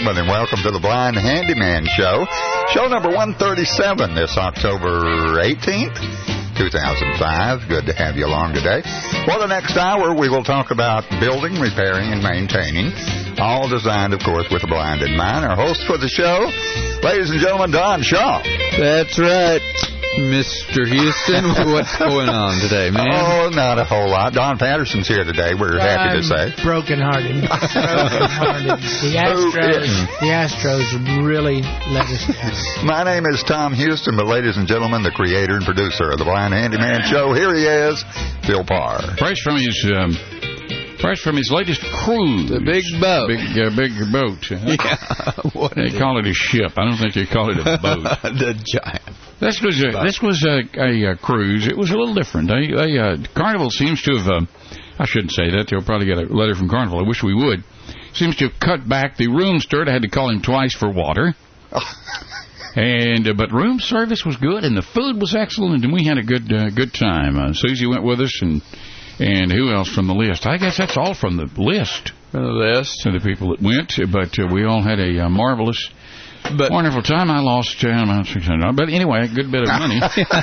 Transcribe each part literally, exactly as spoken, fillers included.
gentlemen, and welcome to the Blind Handyman Show. Show number one thirty-seven this October eighteenth, two thousand five. Good to have you along today. For the next hour, we will talk about building, repairing, and maintaining. All designed, of course, with the blind in mind. Our host for the show, ladies and gentlemen, Don Shaw. That's right. Mister Houston, what's going on today, man? Oh, not a whole lot. Don Patterson's here today, we're happy to say. Broken-hearted. Broken-hearted. The Astros, the Astros really let us down. My name is Tom Houston, but ladies and gentlemen, the creator and producer of the Blind Handyman Show, here he is, Phil Parr. Fresh from his... Um Fresh from his latest cruise. The big boat. Big, uh, big boat. Yeah. What they call it a ship. I don't think they call it a boat. The giant. This was a, this was a, a, a cruise. It was a little different. A, a, a Carnival seems to have, uh, I shouldn't say that. They'll probably get a letter from Carnival. I wish we would. Seems to have cut back the room steward. I had to call him twice for water. And uh, but room service was good, and the food was excellent, and we had a good uh, good time. Uh, Susie went with us, and and who else from the list? I guess that's all from the list. From the list. To the people that went, but uh, we all had a uh, marvelous, but, wonderful time. I lost uh, about six hundred dollars, but anyway, a good bit of money.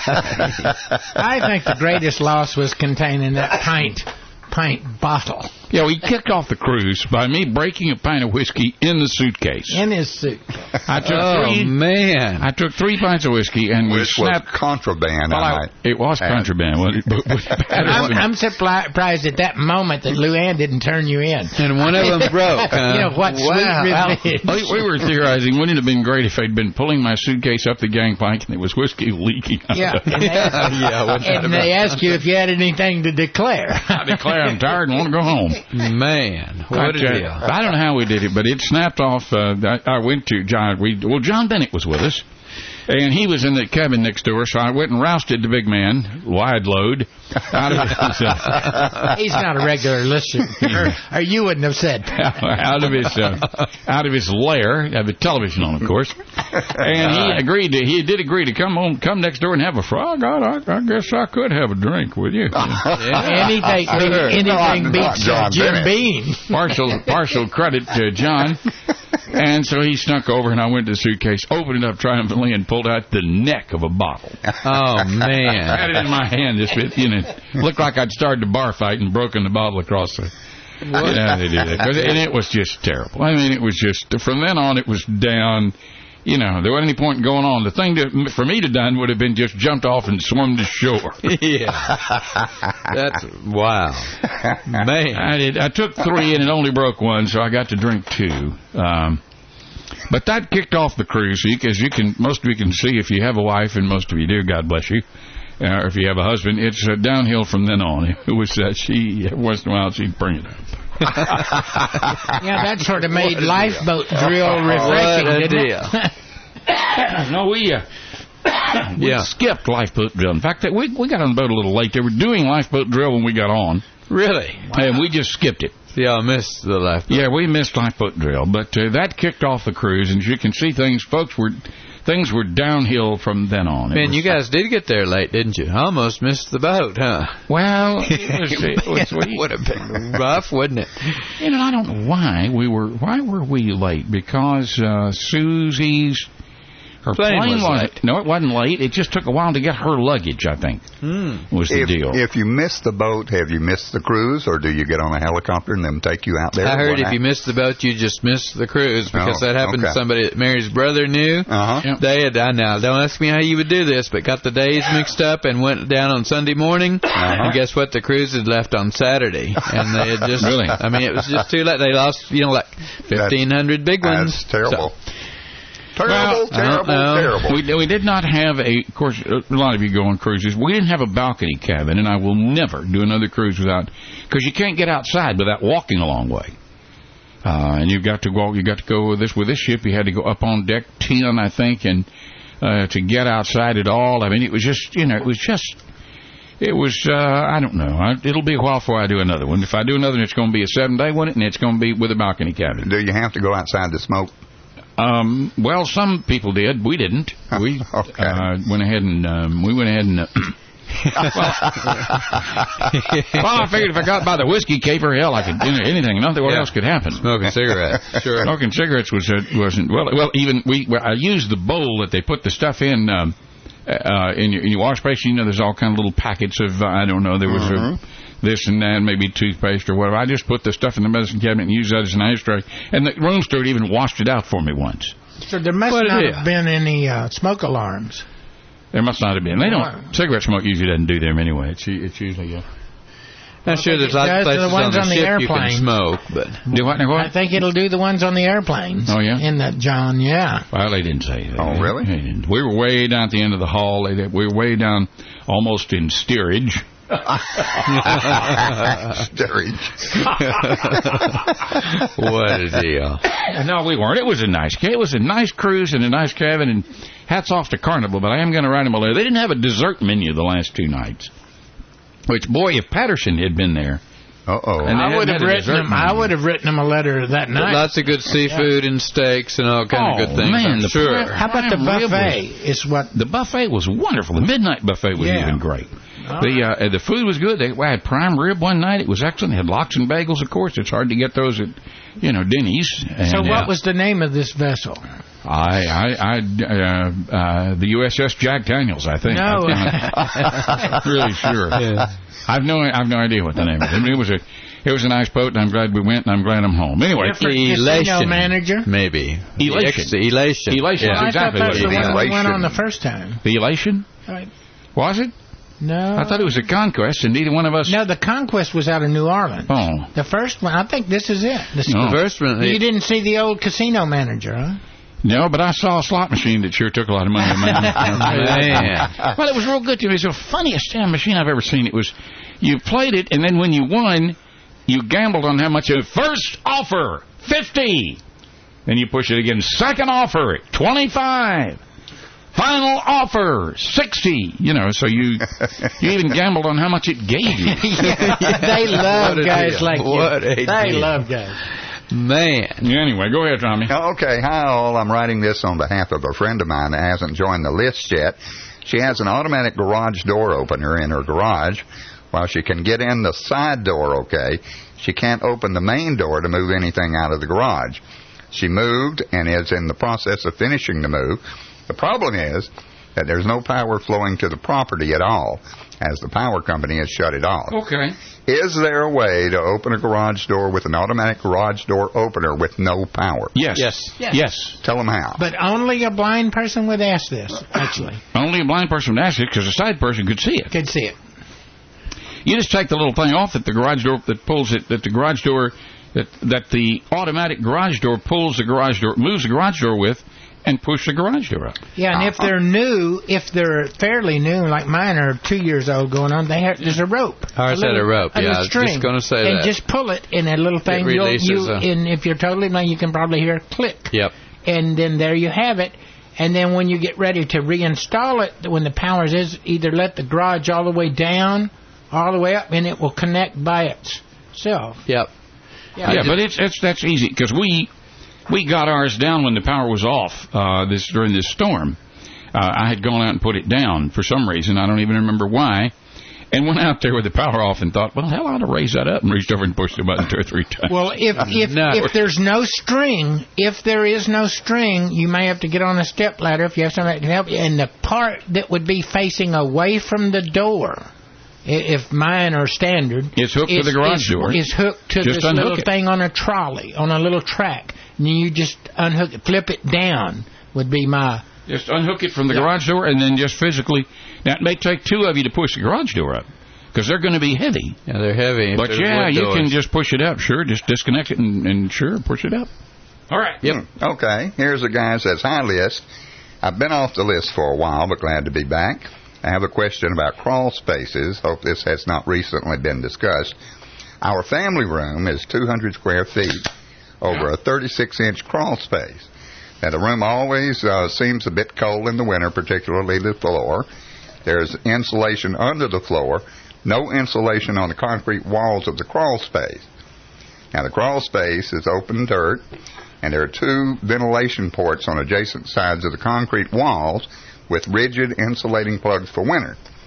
I think the greatest loss was containing that pint. pint bottle. Yeah, we kicked off the cruise by me breaking a pint of whiskey in the suitcase. In his suit. I took oh, three, man. I took three pints of whiskey, and we Which snapped... was contraband, well, I I, might It was add. contraband. Well, it, but, but I'm, I'm surprised at that moment that Luann didn't turn you in. And one of them broke. Uh, you know, what wow. sweet revenge. we, we were theorizing, wouldn't it have been great if I'd been pulling my suitcase up the gangplank and there was whiskey leaking out Yeah, of it? and they, yeah, and they asked you if you had anything to declare. I declare I'm tired and want to go home. Man, what I, a deal. I don't know how we did it, but it snapped off. Uh, I, I went to John. We, well, John Bennett was with us, and he was in the cabin next door, so I went and rousted the big man, wide load, out of his... Uh, He's not a regular listener, or, or you wouldn't have said. out of his uh, out of his lair, have a television on, of course, and he agreed to. He did agree to come home, come next door and have a frog. I, I guess I could have a drink with you. Yeah. Anything, Sure. anything Not- beats not uh, John Jim Bennett. Beam. Partial partial credit to John. And so he snuck over, and I went to the suitcase, opened it up triumphantly, and pulled out the neck of a bottle. Oh, man. I had it in my hand, just you know, looked like I'd started a bar fight and broken the bottle across the. What? Yeah, they did it, and it was just terrible. I mean, it was just from then on, it was down. You know, there wasn't any point in going on. The thing to, for me to done would have been just jumped off and swum to shore. Yeah. That's, wow. Man. I did. I took three and it only broke one, so I got to drink two. Um, but that kicked off the cruise, as you can, most of you can see if you have a wife, and most of you do, God bless you. Uh, or if you have a husband, it's uh, downhill from then on. It was uh, she, once in a while, she'd bring it up. Yeah, that sort of made lifeboat drill refreshing, What a didn't deal. it? No, we, uh, we Yeah. skipped lifeboat drill. In fact, we, we got on the boat a little late. They were doing lifeboat drill when we got on, Really? and we just skipped it. Yeah, I missed the left. Yeah, we missed lifeboat drill, but uh, that kicked off the cruise, and as you can see, things, folks, were things were downhill from then on. It Man, was- you guys did get there late, didn't you? Almost missed the boat, huh? Well, it was, it was we, would have been rough, wouldn't it? you know, I don't know why we were why were we late? Because uh, Susie's her Plane plane, was wasn't. late. No, it wasn't late. It just took a while to get her luggage, I think. Hmm. Was the if, deal. if you miss the boat, have you missed the cruise, or do you get on a helicopter and then take you out there? I heard What if you happened? missed the boat, you just missed the cruise, because Oh, that happened okay. to somebody that Mary's brother knew. Uh-huh. Yep. They had, I now don't ask me how you would do this, but got the days mixed up and went down on Sunday morning. Uh-huh. And guess what? The cruise had left on Saturday, and they had just Really? I mean, it was just too late. They lost, you know, like fifteen hundred big ones. That's terrible. So, Terrible, Well, terrible, uh-oh. terrible. We, we did not have a, of course, a lot of you go on cruises. We didn't have a balcony cabin, and I will never do another cruise without, because you can't get outside without walking a long way. Uh, and you've got to go, you got to go with this, with this ship, you had to go up on deck ten, I think, and, uh, to get outside at all. I mean, it was just, you know, it was just, it was, uh, I don't know. I, it'll be a while before I do another one. If I do another one, it's going to be a seven-day one, and it's going to be with a balcony cabin. Do you have to go outside to smoke? Um, well, some people did. We didn't. We Okay. uh, went ahead and um, we went ahead and uh, Well, I figured if I got by the whiskey caper, hell, I could do anything. Nothing Yeah. else could happen. Smoking cigarettes. Sure. Smoking cigarettes was uh, wasn't well. Well, even we. Well, I used the bowl that they put the stuff in. Um, uh, in your, in your wash basin, you know, there's all kind of little packets of uh, I don't know. There was Mm-hmm. a, this and that, maybe toothpaste or whatever. I just put the stuff in the medicine cabinet and used that as an ashtray. And the room steward even washed it out for me once. So there must What not it have is? been any uh, smoke alarms. There must not have been. They Wow. don't. Cigarette smoke usually doesn't do them anyway. It's it's usually. Uh, I'm sure there's it lots of does places the ones on the on the ship you can airplane. smoke, but do what? Do I what? think it'll do the ones on the airplanes. Oh, yeah? In that, John, yeah. Well, they didn't say that. Oh, really? They didn't. We were way down at the end of the hall. They, we were way down, almost in steerage. Steerage. what a deal. No, we weren't. It was a nice. It was a nice cruise and a nice cabin. And hats off to Carnival, but I am going to write them a letter. They didn't have a dessert menu the last two nights. Which, boy, if Patterson had been there, Uh-oh. And they I would hadn't have had a written dessert him. I menu. would have written him a letter that night. Lots of good seafood and steaks and all kind Oh, of good things, man, I'm the sure. prep- How about the Prime rib buffet? Is what the buffet was wonderful. The midnight buffet was Yeah. even great. All The uh, the food was good. They we had prime rib one night. It was excellent. They had lox and bagels, of course. It's hard to get those at, you know, Denny's. And, So what uh, was the name of this vessel? I I, I uh, uh, the U S S Jack Daniels, I think. No. I'm not really sure. I've no I've no idea what the name of it. It was a it was a nice boat, and I'm glad we went, and I'm glad I'm home. Anyway, Different casino Elation. manager? Maybe. Elation. Ex- elation. Elation. Yeah. I exactly thought what that's it the is. one we went Elation. on the first time. the Elation Right. was it? No. I thought it was a Conquest, and neither one of us. No, the Conquest was out of New Orleans. Oh. The first one, I think this is it. This No. The first one, You didn't see the old casino manager, huh? No, but I saw a slot machine that sure took a lot of money. man. Well, it was real good to me. It was the funniest damn machine I've ever seen. It was, you played it, and then when you won, you gambled on how much it. First offer, fifty. Then you push it again. Second offer, twenty-five. Final offer, sixty. You know, so you you even gambled on how much it gave you. They love What a guys deal. like What you. a They deal. love guys. Man. Anyway, go ahead, Tommy. Okay, hi all. I'm writing this on behalf of a friend of mine that hasn't joined the list yet. She has an automatic garage door opener in her garage. While she can get in the side door okay, she can't open the main door to move anything out of the garage. She moved and is in the process of finishing the move. The problem is that there's no power flowing to the property at all, as the power company has shut it off. Okay. Is there a way to open a garage door with an automatic garage door opener with no power? Yes. Yes. Yes. Yes. Tell them how. But only a blind person would ask this, actually. Only a blind person would ask it because a sight person could see it. Could see it. You just take the little thing off that the garage door that pulls it, that the garage door, that that the automatic garage door pulls the garage door, moves the garage door with, and push the garage door up. Yeah, and if they're new, if they're fairly new, like mine are two years old going on, they have, there's a rope. Ours a had a rope, yeah, I was string. just gonna say and that. just pull it in a little thing. It You'll, releases you, a- and if you're totally blind, you can probably hear a click. Yep. And then there you have it. And then when you get ready to reinstall it, when the power is, either let the garage all the way down, all the way up, and it will connect by itself. Yep. Yeah, Yeah, but it's, it's that's easy because we we got ours down when the power was off uh, this during this storm. Uh, I had gone out and put it down for some reason. I don't even remember why. And went out there with the power off and thought, well, hell, I ought to raise that up, and reached over and pushed the button two or three times. Well, if if No. if there's no string, if there is no string, you may have to get on a step ladder if you have somebody that can help you. And the part that would be facing away from the door, i- if mine are standard, It's hooked to the garage is, door. Is hooked to Just this unhook little it. thing on a trolley, on a little track. And you just unhook it, flip it down. Would be my Just unhook it from the garage door and then just physically. Now, it may take two of you to push the garage door up because they're going to be heavy. Yeah, they're heavy. But They're yeah, wood you doors. can just push it up. Sure, just disconnect it and, and sure, push it up. All right. Yep. Hmm, okay, here's a guy who says, hi, list. I've been off the list for a while, but glad to be back. I have a question about crawl spaces. Hope this has not recently been discussed. Our family room is two hundred square feet over a thirty-six inch crawl space. Now, the room always uh, seems a bit cold in the winter, particularly the floor. There's insulation under the floor, no insulation on the concrete walls of the crawl space. Now, the crawl space is open dirt, and there are two ventilation ports on adjacent sides of the concrete walls with rigid insulating plugs for winter.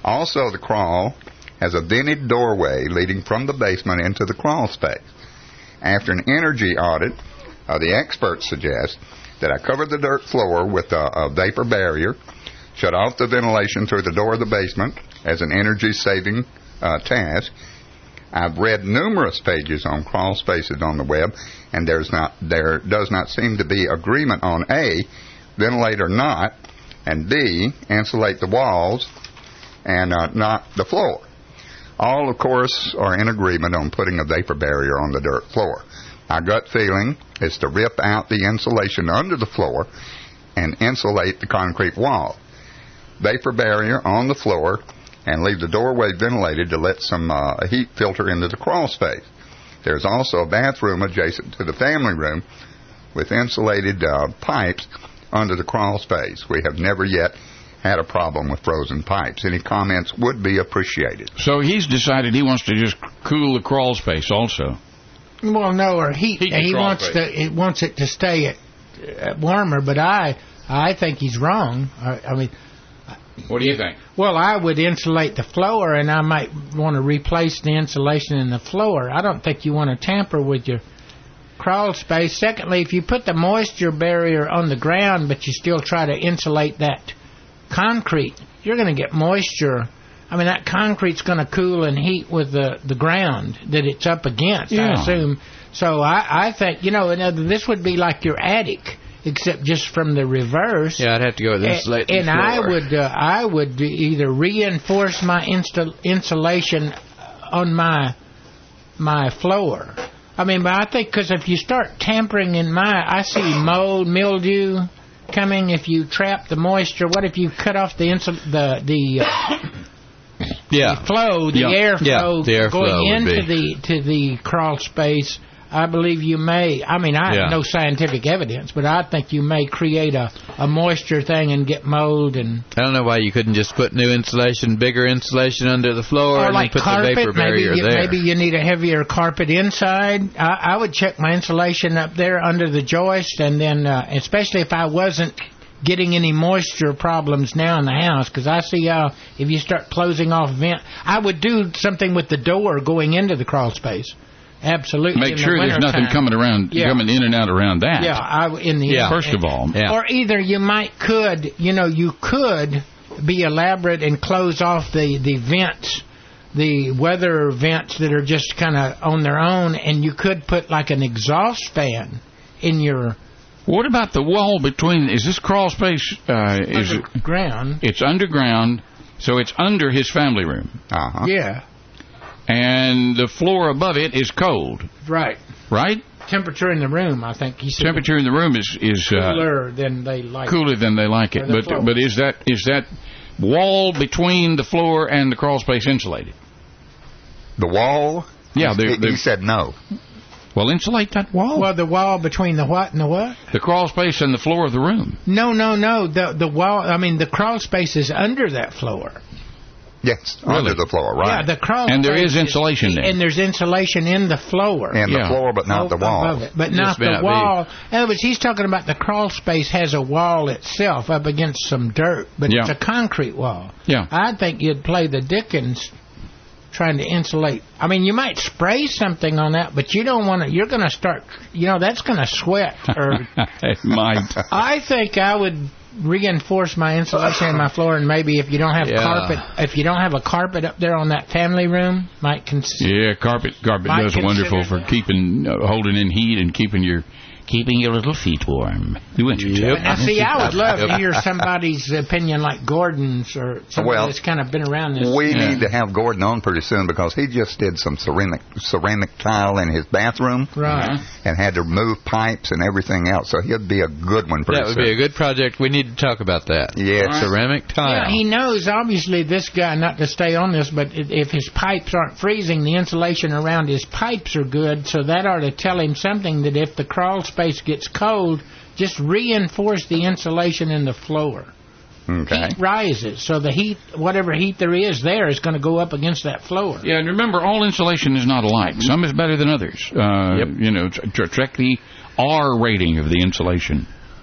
Also, the crawl has a vented doorway leading from the basement into the crawl space. After an energy audit, uh, the experts suggest that I cover the dirt floor with a, a vapor barrier, shut off the ventilation through the door of the basement as an energy-saving uh, task. I've read numerous pages on crawl spaces on the web, and there's not there does not seem to be agreement on A, ventilate or not, and B, insulate the walls and uh, not the floor. All, of course, are in agreement on putting a vapor barrier on the dirt floor. My gut feeling is to rip out the insulation under the floor and insulate the concrete wall. Vapor barrier on the floor and leave the doorway ventilated to let some uh, heat filter into the crawl space. There's also a bathroom adjacent to the family room with insulated uh, pipes under the crawl space. We have never yet had a problem with frozen pipes. Any comments would be appreciated. So he's decided he wants to just cool the crawl space also. Well, no, or heat. Heat the he crawl wants space. to. It wants it to stay at, uh, warmer. But I, I think he's wrong. I, I mean, What do you think? well, I would insulate the floor, and I might want to replace the insulation in the floor. I don't think you want to tamper with your crawl space. Secondly, if you put the moisture barrier on the ground, but you still try to insulate that concrete, you're going to get moisture. I mean, that concrete's going to cool and heat with the, the ground that it's up against, Yeah. I assume. So I, I think, you know, this would be like your attic, except just from the reverse. Yeah, I'd have to go with insulate And, the and I floor. would, uh, I would either reinforce my insta- insulation on my my floor. I mean, but I think because if you start tampering in my, I see mold, mildew coming if you trap the moisture. What if you cut off the insul- the the uh, yeah. flow, the Yeah. airflow Yeah, the airflow going would into be. the to the crawl space? I believe you may. I mean, I Yeah. have no scientific evidence, but I think you may create a, a moisture thing and get mold and I don't know why you couldn't just put new insulation, bigger insulation under the floor, or and like then put carpet. the vapor barrier maybe you, there. maybe you need a heavier carpet inside. I, I would check my insulation up there under the joist, and then uh, especially if I wasn't getting any moisture problems now in the house, because I see how if you start closing off vent, I would do something with the door going into the crawl space. Absolutely. Make in sure the there's nothing wintertime. coming around, Yeah. coming in and out around that. Yeah, I, in the Yeah. First of all. Yeah. Or either you might could, you know, you could be elaborate and close off the, the vents, the weather vents that are just kind of on their own, and you could put like an exhaust fan in your What about the wall between? Is this crawl space? Uh, is it? underground. It's underground, so it's under his family room, Uh-huh. Yeah, and the floor above it is cold, right. right? Temperature in the room, I think he said. Temperature in the room is is uh, cooler than they like. cooler than they like it. Or the But floor. but is that is that wall between the floor and the crawl space insulated? The wall? Yeah, He, they're- they're- he said no. Well, insulate that wall. Well, the wall between the what and the what? The crawl space and the floor of the room. No, no, no. The the wall. I mean, the crawl space is under that floor. Yes, Really? under the floor, right. Yeah, the crawl And there space is insulation there. And there's insulation in the floor. and Yeah. the floor, but not the wall. Above it, but Just not may the not be. wall. In other words, he's talking about the crawl space has a wall itself up against some dirt, but Yeah. it's a concrete wall. Yeah. I think you'd play the Dickens trying to insulate. I mean, you might spray something on that, but you don't want to. You're going to start. You know, that's going to sweat. Or It might. I think I would reinforce my insulation in my floor, and maybe if you don't have Yeah. carpet, if you don't have a carpet up there on that family room, might consider. Yeah, carpet carpet Might does consider wonderful for that. keeping uh, holding in heat and keeping your keeping your little feet warm. The winter Yep. But now, see, I would love to Yep. hear somebody's opinion, like Gordon's or somebody Well, that's kind of been around this. We Yeah. need to have Gordon on pretty soon because he just did some ceramic ceramic tile in his bathroom Right. and had to remove pipes and everything else. So he'd be a good one pretty That would soon. be a good project. We need to talk about that. Yes. Ceramic tile. Yeah, he knows, obviously, this guy, not to stay on this, but i- if his pipes aren't freezing, the insulation around his pipes are good, so that ought to tell him something that if the crawl space gets cold, just reinforce the insulation in the floor. Okay. Heat rises, so the heat, whatever heat there is there, is going to go up against that floor. Yeah, and remember, all insulation is not alike. Some is better than others. Uh, Yep. You know, tr- tr- check the R rating of the insulation.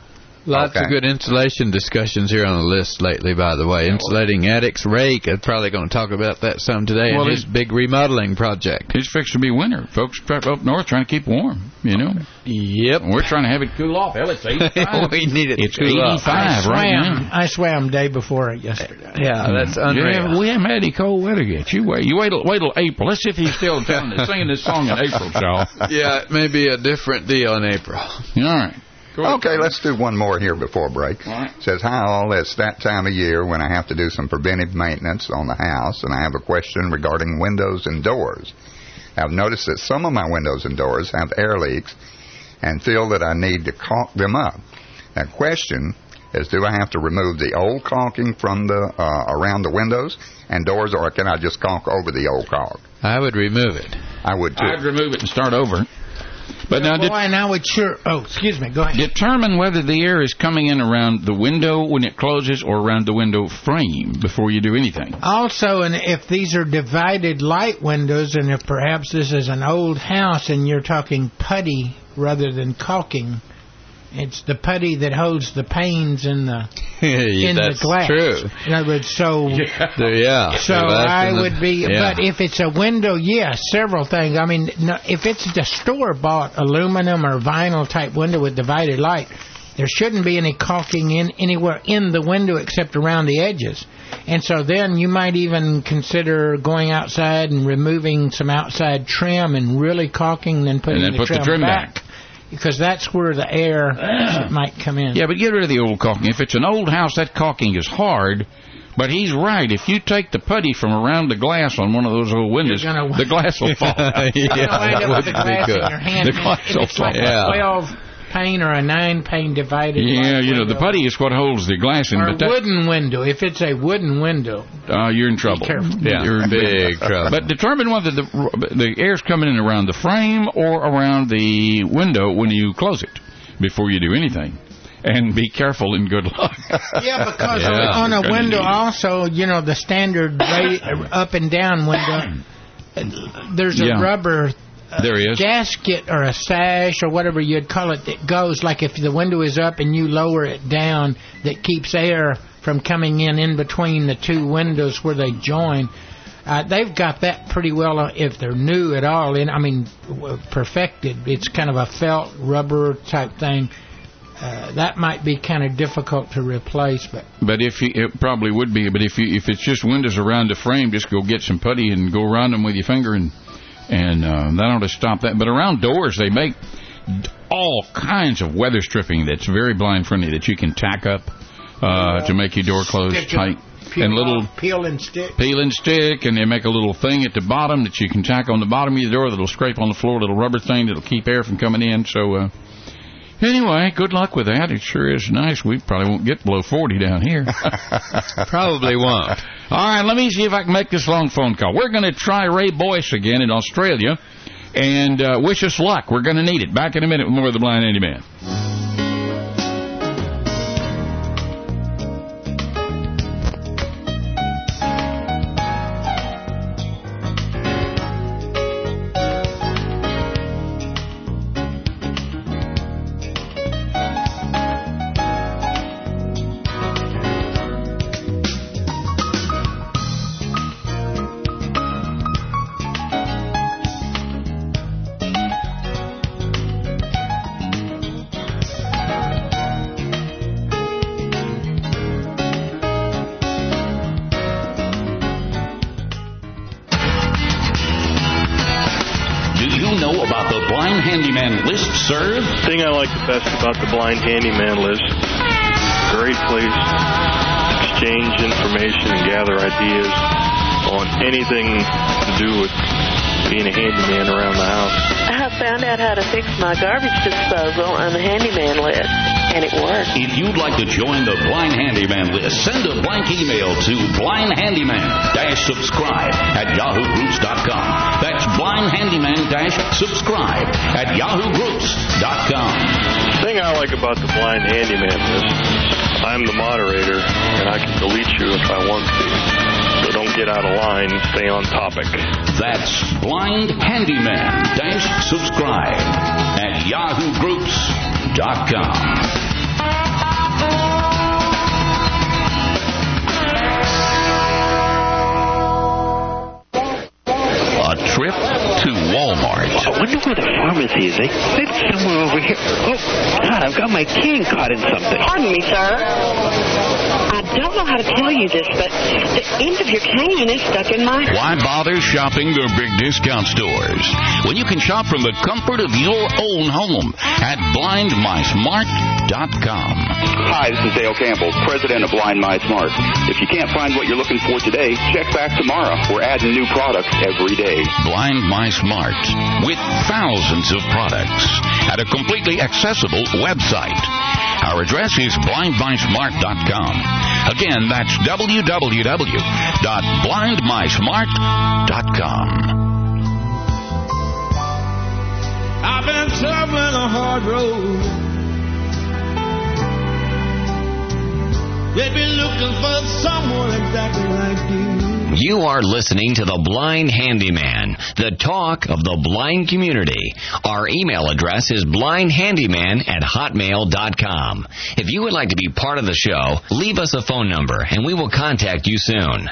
Lots Okay. of good insulation discussions here on the list lately, by the way. Insulating attics. Ray is probably going to talk about that some today Well, in his it- big remodeling project. It's fixing to be winter. Folks up north trying to keep warm, you know. Yep. And we're trying to have it cool off. Hell, it's eighty-five. We need it to It's cool off. eighty-five right swam, now. I swam day before it yesterday. Yeah, that's unreal. Yeah, we haven't had any cold weather yet. You wait. You wait till, wait till April. Let's see if he's still telling us, singing this song in April, Shaw. Yeah, it may be a different deal in April. All right. Go ahead. Okay, let's do one more here before break. All right. Says, hi all, it's that time of year when I have to do some preventive maintenance on the house, and I have a question regarding windows and doors. I've noticed that some of my windows and doors have air leaks and feel that I need to caulk them up. Now, question is, do I have to remove the old caulking from the uh, around the windows and doors, or can I just caulk over the old caulk? I would remove it. I would too. I'd remove it and start over. But now, Boy, de- and I would sure. Oh, excuse me. Go ahead. determine whether the air is coming in around the window when it closes or around the window frame before you do anything. Also, and if these are divided light windows, and if perhaps this is an old house and you're talking putty rather than caulking, it's the putty that holds the panes in the in that's the glass. true. In other words, so There- yeah. so The glass I in the- would be. yeah. But if it's a window, yes, several things. I mean, no, if it's the store bought aluminum or vinyl type window with divided light, there shouldn't be any caulking in anywhere in the window except around the edges. And so then you might even consider going outside and removing some outside trim and really caulking, and then putting And then the, put the trim trim back, back. because that's where the air might come in. Yeah, but get rid of the old caulking. If it's an old house, that caulking is hard. But he's right. If you take the putty from around the glass on one of those old windows, You're gonna- the glass will fall. yeah, You're gonna wind that up with the would be glass in good. your hand. The glass and will it's like fall. a twelve pane or a nine pane divided. Yeah, light you know, the window. putty is what holds the glass in. Or But that, wooden window. If it's a wooden window, uh, you're in trouble. careful. Yeah, You're in big trouble. But determine whether the the air's coming in around the frame or around the window when you close it before you do anything. And be careful and good luck. yeah, because Yeah. on a You're gonna window need it. also, you know, the standard ra- up and down window, there's a Yeah. rubber uh, There is. gasket or a sash or whatever you'd call it that goes, like if the window is up and you lower it down, that keeps air from coming in in between the two windows where they join. Uh, they've got that pretty well, uh, if they're new at all. In I mean, w- perfected. It's kind of a felt rubber type thing. Uh, that might be kind of difficult to replace, but But if you, it probably would be. But if you, if it's just windows around the frame, just go get some putty and go around them with your finger, and and uh, that ought to stop that. But around doors, they make all kinds of weather stripping that's very blind friendly that you can tack up uh, to make your door close Stick it, tight. peel And little off, peel and stick. peel and stick, and they make a little thing at the bottom that you can tack on the bottom of your door that'll scrape on the floor, a little rubber thing that'll keep air from coming in. So. Uh, Anyway, good luck with that. It sure is nice. We probably won't get below forty down here. Probably won't. All right, let me see if I can make this long phone call. We're going to try Ray Boyce again in Australia, and uh, wish us luck. We're going to need it. Back in a minute with more of the Blind Handyman. Do you know about the Blind Handyman list, sir? The thing I like the best about the Blind Handyman list, great place to exchange information and gather ideas on anything to do with being a handyman around the house. I found out how to fix my garbage disposal on the handyman list, and it worked. If you'd like to join the Blind Handyman list, send a blank email to blindhandyman-subscribe at yahoo groups dot com. That's blindhandyman-subscribe at yahoo groups dot com. The thing I like about the Blind Handyman list, I'm the moderator, and I can delete you if I want to. So don't get out of line, stay on topic. That's blindhandyman-subscribe at yahoo groups dot com. wonder where the pharmacy is. They said somewhere over here. Oh, God, I've got my cane caught in something. Pardon me, sir. I don't know how to tell you this, but the end of your cane is stuck in my... Why bother shopping the big discount stores when you can shop from the comfort of your own home at blind my smart dot com? Hi, this is Dale Campbell, president of Blind My Smart. If you can't find what you're looking for today, check back tomorrow. We're adding new products every day. Blind My Smart, with thousands of products at a completely accessible website. Our address is blind my smart dot com. Again, that's w w w dot blind my smart dot com. I've been traveling a hard road. They've been looking for someone exactly like you. You are listening to The Blind Handyman, the talk of the blind community. Our email address is blind handyman at hotmail dot com. If you would like to be part of the show, leave us a phone number and we will contact you soon.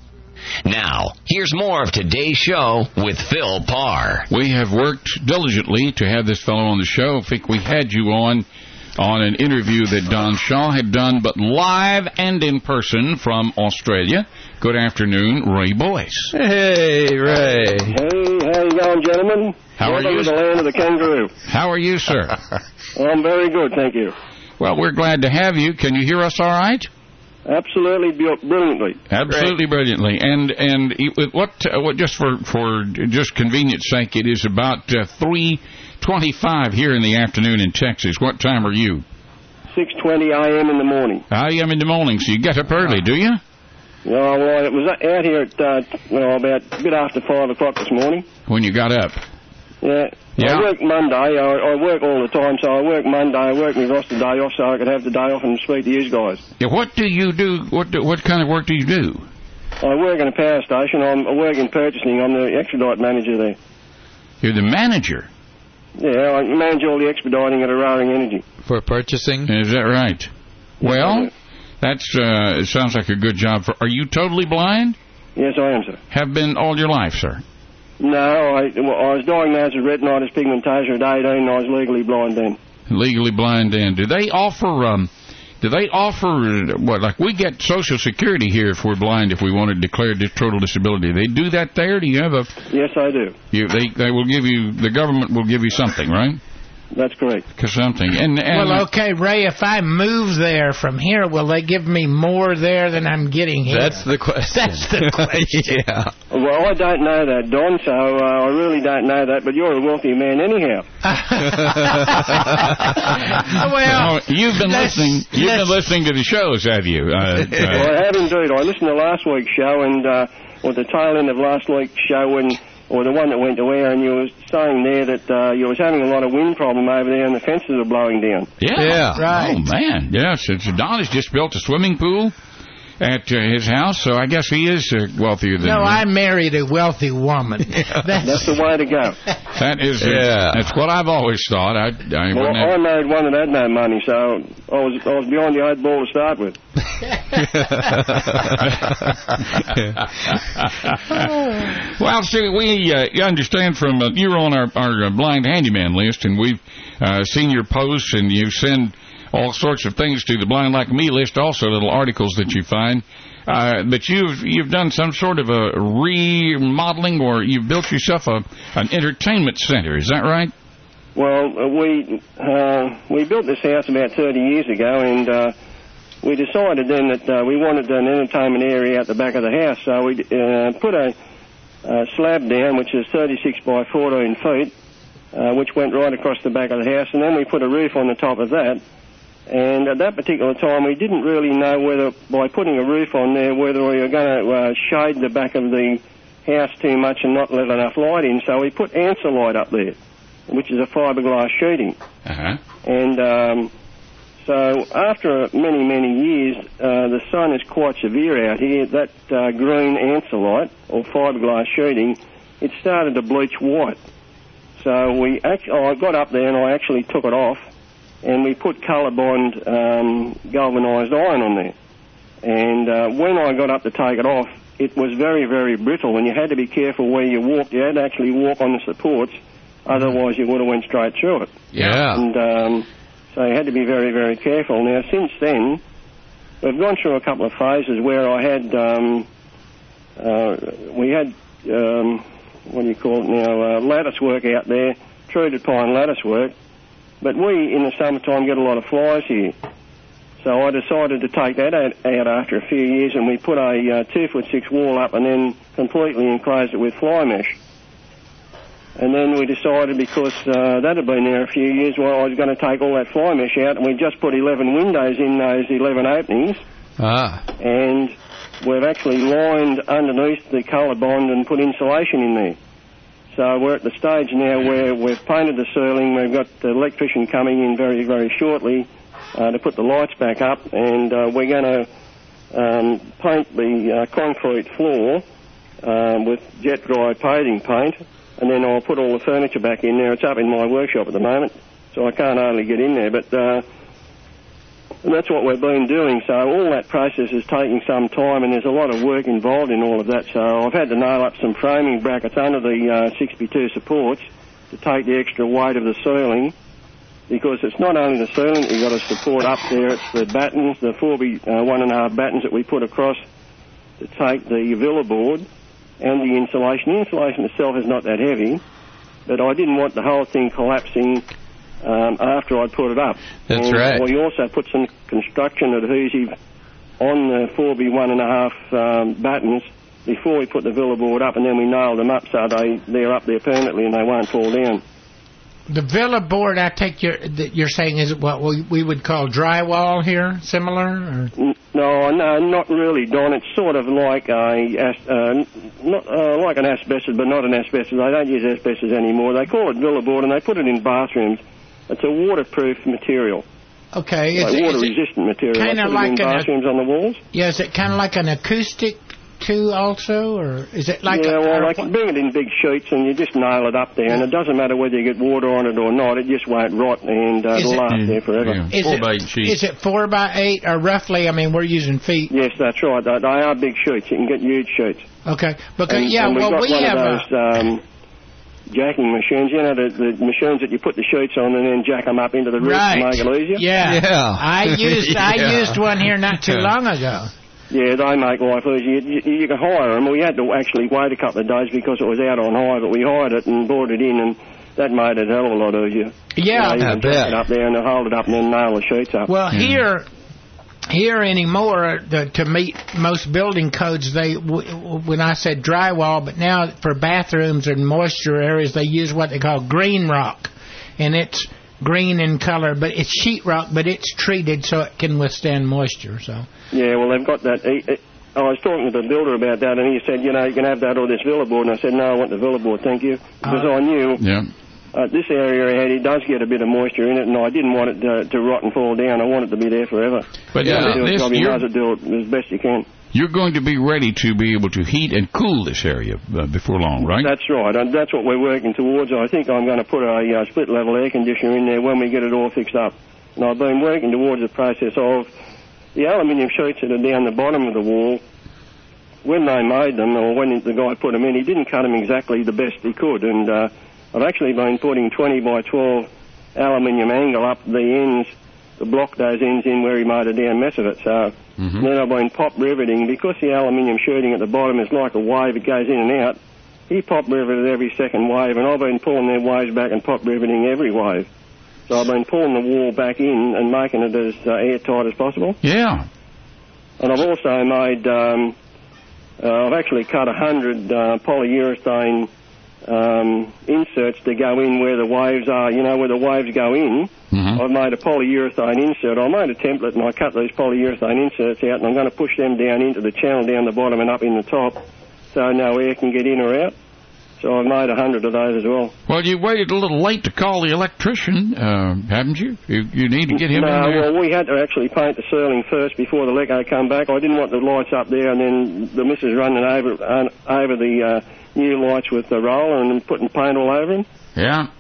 Now, here's more of today's show with Phil Parr. We have worked diligently to have this fellow on the show. I think we had you on on an interview that Don Shaw had done, but live and in person from Australia. Good afternoon, Ray Boyce. Hey, Ray. Hey, how you going, gentlemen? How are Welcome you? to the land of the kangaroo. How are you, sir? Well, I'm very good, thank you. Well, we're glad to have you. Can you hear us all right? Absolutely brilliantly. Absolutely Great. brilliantly. And and what uh, what just for for just convenience sake, it is about uh, three twenty-five here in the afternoon in Texas. What time are you? six twenty a m in the morning. I am in the morning, so you get up early, do you? Yeah, well, it was out here at uh, well about a bit after five o'clock this morning. When you got up? Yeah. Yeah. I work Monday. I, I work all the time, so I work Monday. I work my roster day off so I could have the day off and speak to you guys. Yeah, what do you do? What do, what kind of work do you do? I work in a power station. I'm, I work in purchasing. I'm the expedite manager there. You're the manager? Yeah, I manage all the expediting at Roaring Energy. For purchasing? Is that right? Well, that's uh, it sounds like a good job. For. Are you totally blind? Yes, I am, sir. Have been all your life, sir? No, I, well, I was diagnosed with retinitis pigmentosa at eighteen, and I was legally blind then. Legally blind then. Do they offer, um, do they offer, what, like we get Social Security here if we're blind, if we want to declare total disability. They do that there? Do you have a... Yes, I do. You, they, they will give you, the government will give you something, right? That's correct. Something. And, and well, okay, Ray, if I move there from here, will they give me more there than I'm getting here? That's the question. That's the question. Yeah. Well, I don't know that, Don, so uh, I really don't know that, but you're a wealthy man anyhow. well, oh, you've been listening You've been listening to the shows, have you? Uh, uh, well, I have indeed. I listened to last week's show, and uh, or the tail end of last week's show, when... or the one that went to air, and you were saying there that uh, you was having a lot of wind problem over there and the fences are blowing down. Yeah. yeah. Right. Oh, man. Yes. It's, Don has just built a swimming pool at uh, his house, so I guess he is uh, wealthier than No, you. I married a wealthy woman. That's, that's the way to go. That is, uh, yeah. That's what I've always thought. I, I, well, I have... married one that had no money, so I was I was behind the eight ball to start with. Well, see, we uh, you understand from uh, you're on our, our uh, blind handyman list, and we've uh, seen your posts, and you send all sorts of things to the Blind Like Me list, also little articles that you find. Uh, but you've you've done some sort of a remodeling, or you've built yourself a an entertainment center. Is that right? Well, uh, we uh, we built this house about thirty years ago, and uh, we decided then that uh, we wanted an entertainment area at the back of the house. So we uh, put a, a slab down, which is thirty-six by fourteen feet, uh, which went right across the back of the house, and then we put a roof on the top of that. And at that particular time, we didn't really know whether, by putting a roof on there, whether we were going to uh, shade the back of the house too much and not let enough light in. So we put answer light up there, which is a fiberglass sheeting. Uh-huh. And um, so after many, many years, uh, the sun is quite severe out here. That uh, green answer light, or fiberglass sheeting, it started to bleach white. So we actually, oh, I got up there and I actually took it off, and we put colour-bond um, galvanised iron on there. And uh, when I got up to take it off, it was very, very brittle, and you had to be careful where you walked. You had to actually walk on the supports Otherwise, you would have went straight through it. Yeah. And um, so you had to be very, very careful. Now, since then, we've gone through a couple of phases where I had, um, uh, we had, um, what do you call it now, uh, lattice work out there, treated pine lattice work. But we, in the summertime, get a lot of flies here. So I decided to take that out, out after a few years, and we put a uh, two foot six wall up and then completely enclosed it with fly mesh. And then we decided, because uh, that had been there a few years, well, I was going to take all that fly mesh out, and we just put eleven windows in those eleven openings. Ah. And we've actually lined underneath the colour bond and put insulation in there. So we're at the stage now where we've painted the ceiling. We've got the electrician coming in very, very shortly uh, to put the lights back up, and uh, we're going to um, paint the uh, concrete floor um, with jet dry paving paint. And then I'll put all the furniture back in there. It's up in my workshop at the moment, so I can't hardly get in there. But uh, and that's what we've been doing. So all that process is taking some time, and there's a lot of work involved in all of that. So I've had to nail up some framing brackets under the uh, sixty-two supports to take the extra weight of the ceiling, because it's not only the ceiling that you've got to support up there, it's the battens, the four by one and a half battens that we put across to take the villa board, and the insulation. The insulation itself is not that heavy, but I didn't want the whole thing collapsing um, after I'd put it up. That's and right. We also put some construction adhesive on the four by one and a half um, battens before we put the villa board up, and then we nailed them up so they, they're up there permanently and they won't fall down. The villa board, I take your, that you're saying, is what we, we would call drywall here, similar? Or? No, no, not really, Don. It's sort of like a, uh, not uh, like an asbestos, but not an asbestos. They don't use asbestos anymore. They call it villa board, and they put it in bathrooms. It's a waterproof material. Okay. Like water-resistant material. Kind of they put like it in an, bathrooms on the walls. Yeah, is it kind of like an acoustic too, also, or is it like? Yeah, a, well, they can bring it in big sheets, and you just nail it up there, and it doesn't matter whether you get water on it or not. It just won't rot, and uh, it'll it, last there forever. Yeah. Is, four it, by eight sheets. Is it four by eight, or roughly? I mean, we're using feet. Yes, that's right. They, they are big sheets. You can get huge sheets. Okay, because and, yeah, and we've well, got we one have of those a, um, jacking machines. You know, the, the machines that you put the sheets on and then jack them up into the roof right. to make it easier. Yeah, yeah. I used yeah. I used one here not too long ago. Yeah, they make life easy. You, you, you can hire them. We had to actually wait a couple of days because it was out on hire, but we hired it and brought it in, and that made it a hell of a lot easier. Yeah, you know, you I can bet. jack it up there and they'll hold it up and then nail the sheets up. Well, mm. here, here anymore, the, to meet most building codes, they w- when I said drywall, but now for bathrooms and moisture areas, they use what they call green rock, and it's green in color, but it's sheetrock, but it's treated so it can withstand moisture. So. Yeah, well, they've got that. He, he, I was talking to the builder about that, and he said, you know, you can have that or this villa board. And I said, no, I want the villa board, thank you, because uh, I knew yeah. uh, this area ahead, it does get a bit of moisture in it, and I didn't want it to, to rot and fall down. I want it to be there forever. But yeah, yeah, do this, job, you might as well do it as best you can. You're going to be ready to be able to heat and cool this area uh, before long, right? That's right, and that's what we're working towards. I think I'm going to put a uh, split-level air conditioner in there when we get it all fixed up. And I've been working towards the process of the aluminium sheets that are down the bottom of the wall. When they made them, or when the guy put them in, he didn't cut them exactly the best he could. And uh, I've actually been putting twenty by twelve aluminium angle up the ends to block those ends in where he made a damn mess of it. So mm-hmm. then I've been pop riveting, because the aluminium sheeting at the bottom is like a wave, it goes in and out. He pop riveted every second wave, and I've been pulling their waves back and pop riveting every wave. So I've been pulling the wall back in and making it as uh, airtight as possible. Yeah. And I've also made, um, uh, I've actually cut a hundred uh, polyurethane um, inserts to go in where the waves are, you know, where the waves go in. Mm-hmm. I've made a polyurethane insert. I made a template and I cut these polyurethane inserts out, and I'm going to push them down into the channel down the bottom and up in the top so no air can get in or out. So I've made a hundred of those as well. Well, you waited a little late to call the electrician, uh, haven't you? you? You need to get him no, in there. Well, we had to actually paint the ceiling first before the Leco come back. I didn't want the lights up there and then the missus running over uh, over the uh, new lights with the roller and putting paint all over them. Yeah.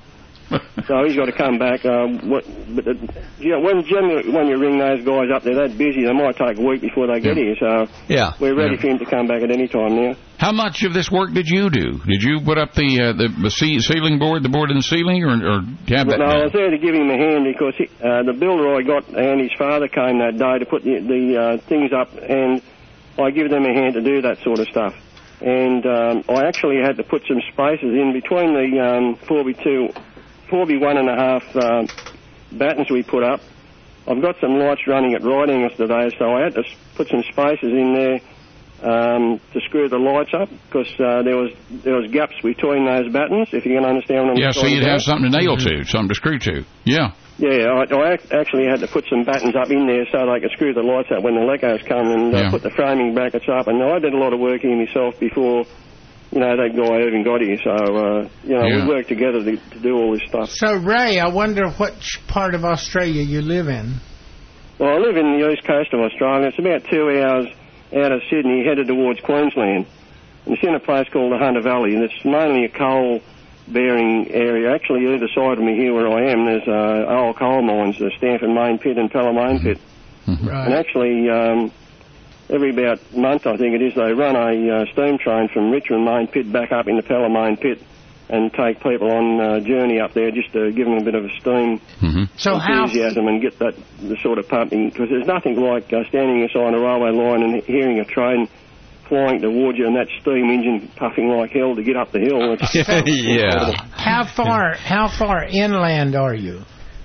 So he's got to come back. Um, what, but uh, you know, when generally when you ring those guys up, they're that busy. They might take a week before they get yeah. here. So yeah. we're ready yeah. for him to come back at any time now. How much of this work did you do? Did you put up the uh, the, the ceiling board, the board and the ceiling, or, or have well, that? No, I was there to give him a hand because he, uh, the builder I got and his father came that day to put the, the uh, things up, and I give them a hand to do that sort of stuff. And um, I actually had to put some spaces in between the um, four by two, four by one and a half uh, battens we put up. I've got some lights running at right angles today, so I had to put some spaces in there um, to screw the lights up because uh, there was there was gaps between those battens. If you can understand what I'm yeah, talking so you'd about. have something to nail to, something to screw to. Yeah. Yeah, I, I actually had to put some buttons up in there so they could screw the lights up when the Legos come and uh, yeah. put the framing brackets up. And I did a lot of work here myself before, you know, that guy even got here. So, uh, you know, yeah. we worked together to, to do all this stuff. So, Ray, I wonder which part of Australia you live in. Well, I live in the east coast of Australia. It's about two hours out of Sydney, headed towards Queensland. And it's in a place called the Hunter Valley, and it's mainly a coal bearing area. Actually, either side of me here where I am, there's uh, old coal mines, the Stanford Main Pit and Pella Main Pit. Mm-hmm. Right. And actually, um, every about a month, I think it is, they run a uh, steam train from Richmond Main Pit back up into Pella Main Pit and take people on a journey up there just to give them a bit of a steam mm-hmm. so enthusiasm how... and get that the sort of pumping. Because there's nothing like uh, standing aside a railway line and hearing a train flying towards you and that steam engine puffing like hell to get up the hill. It's yeah. How far? How far inland are you?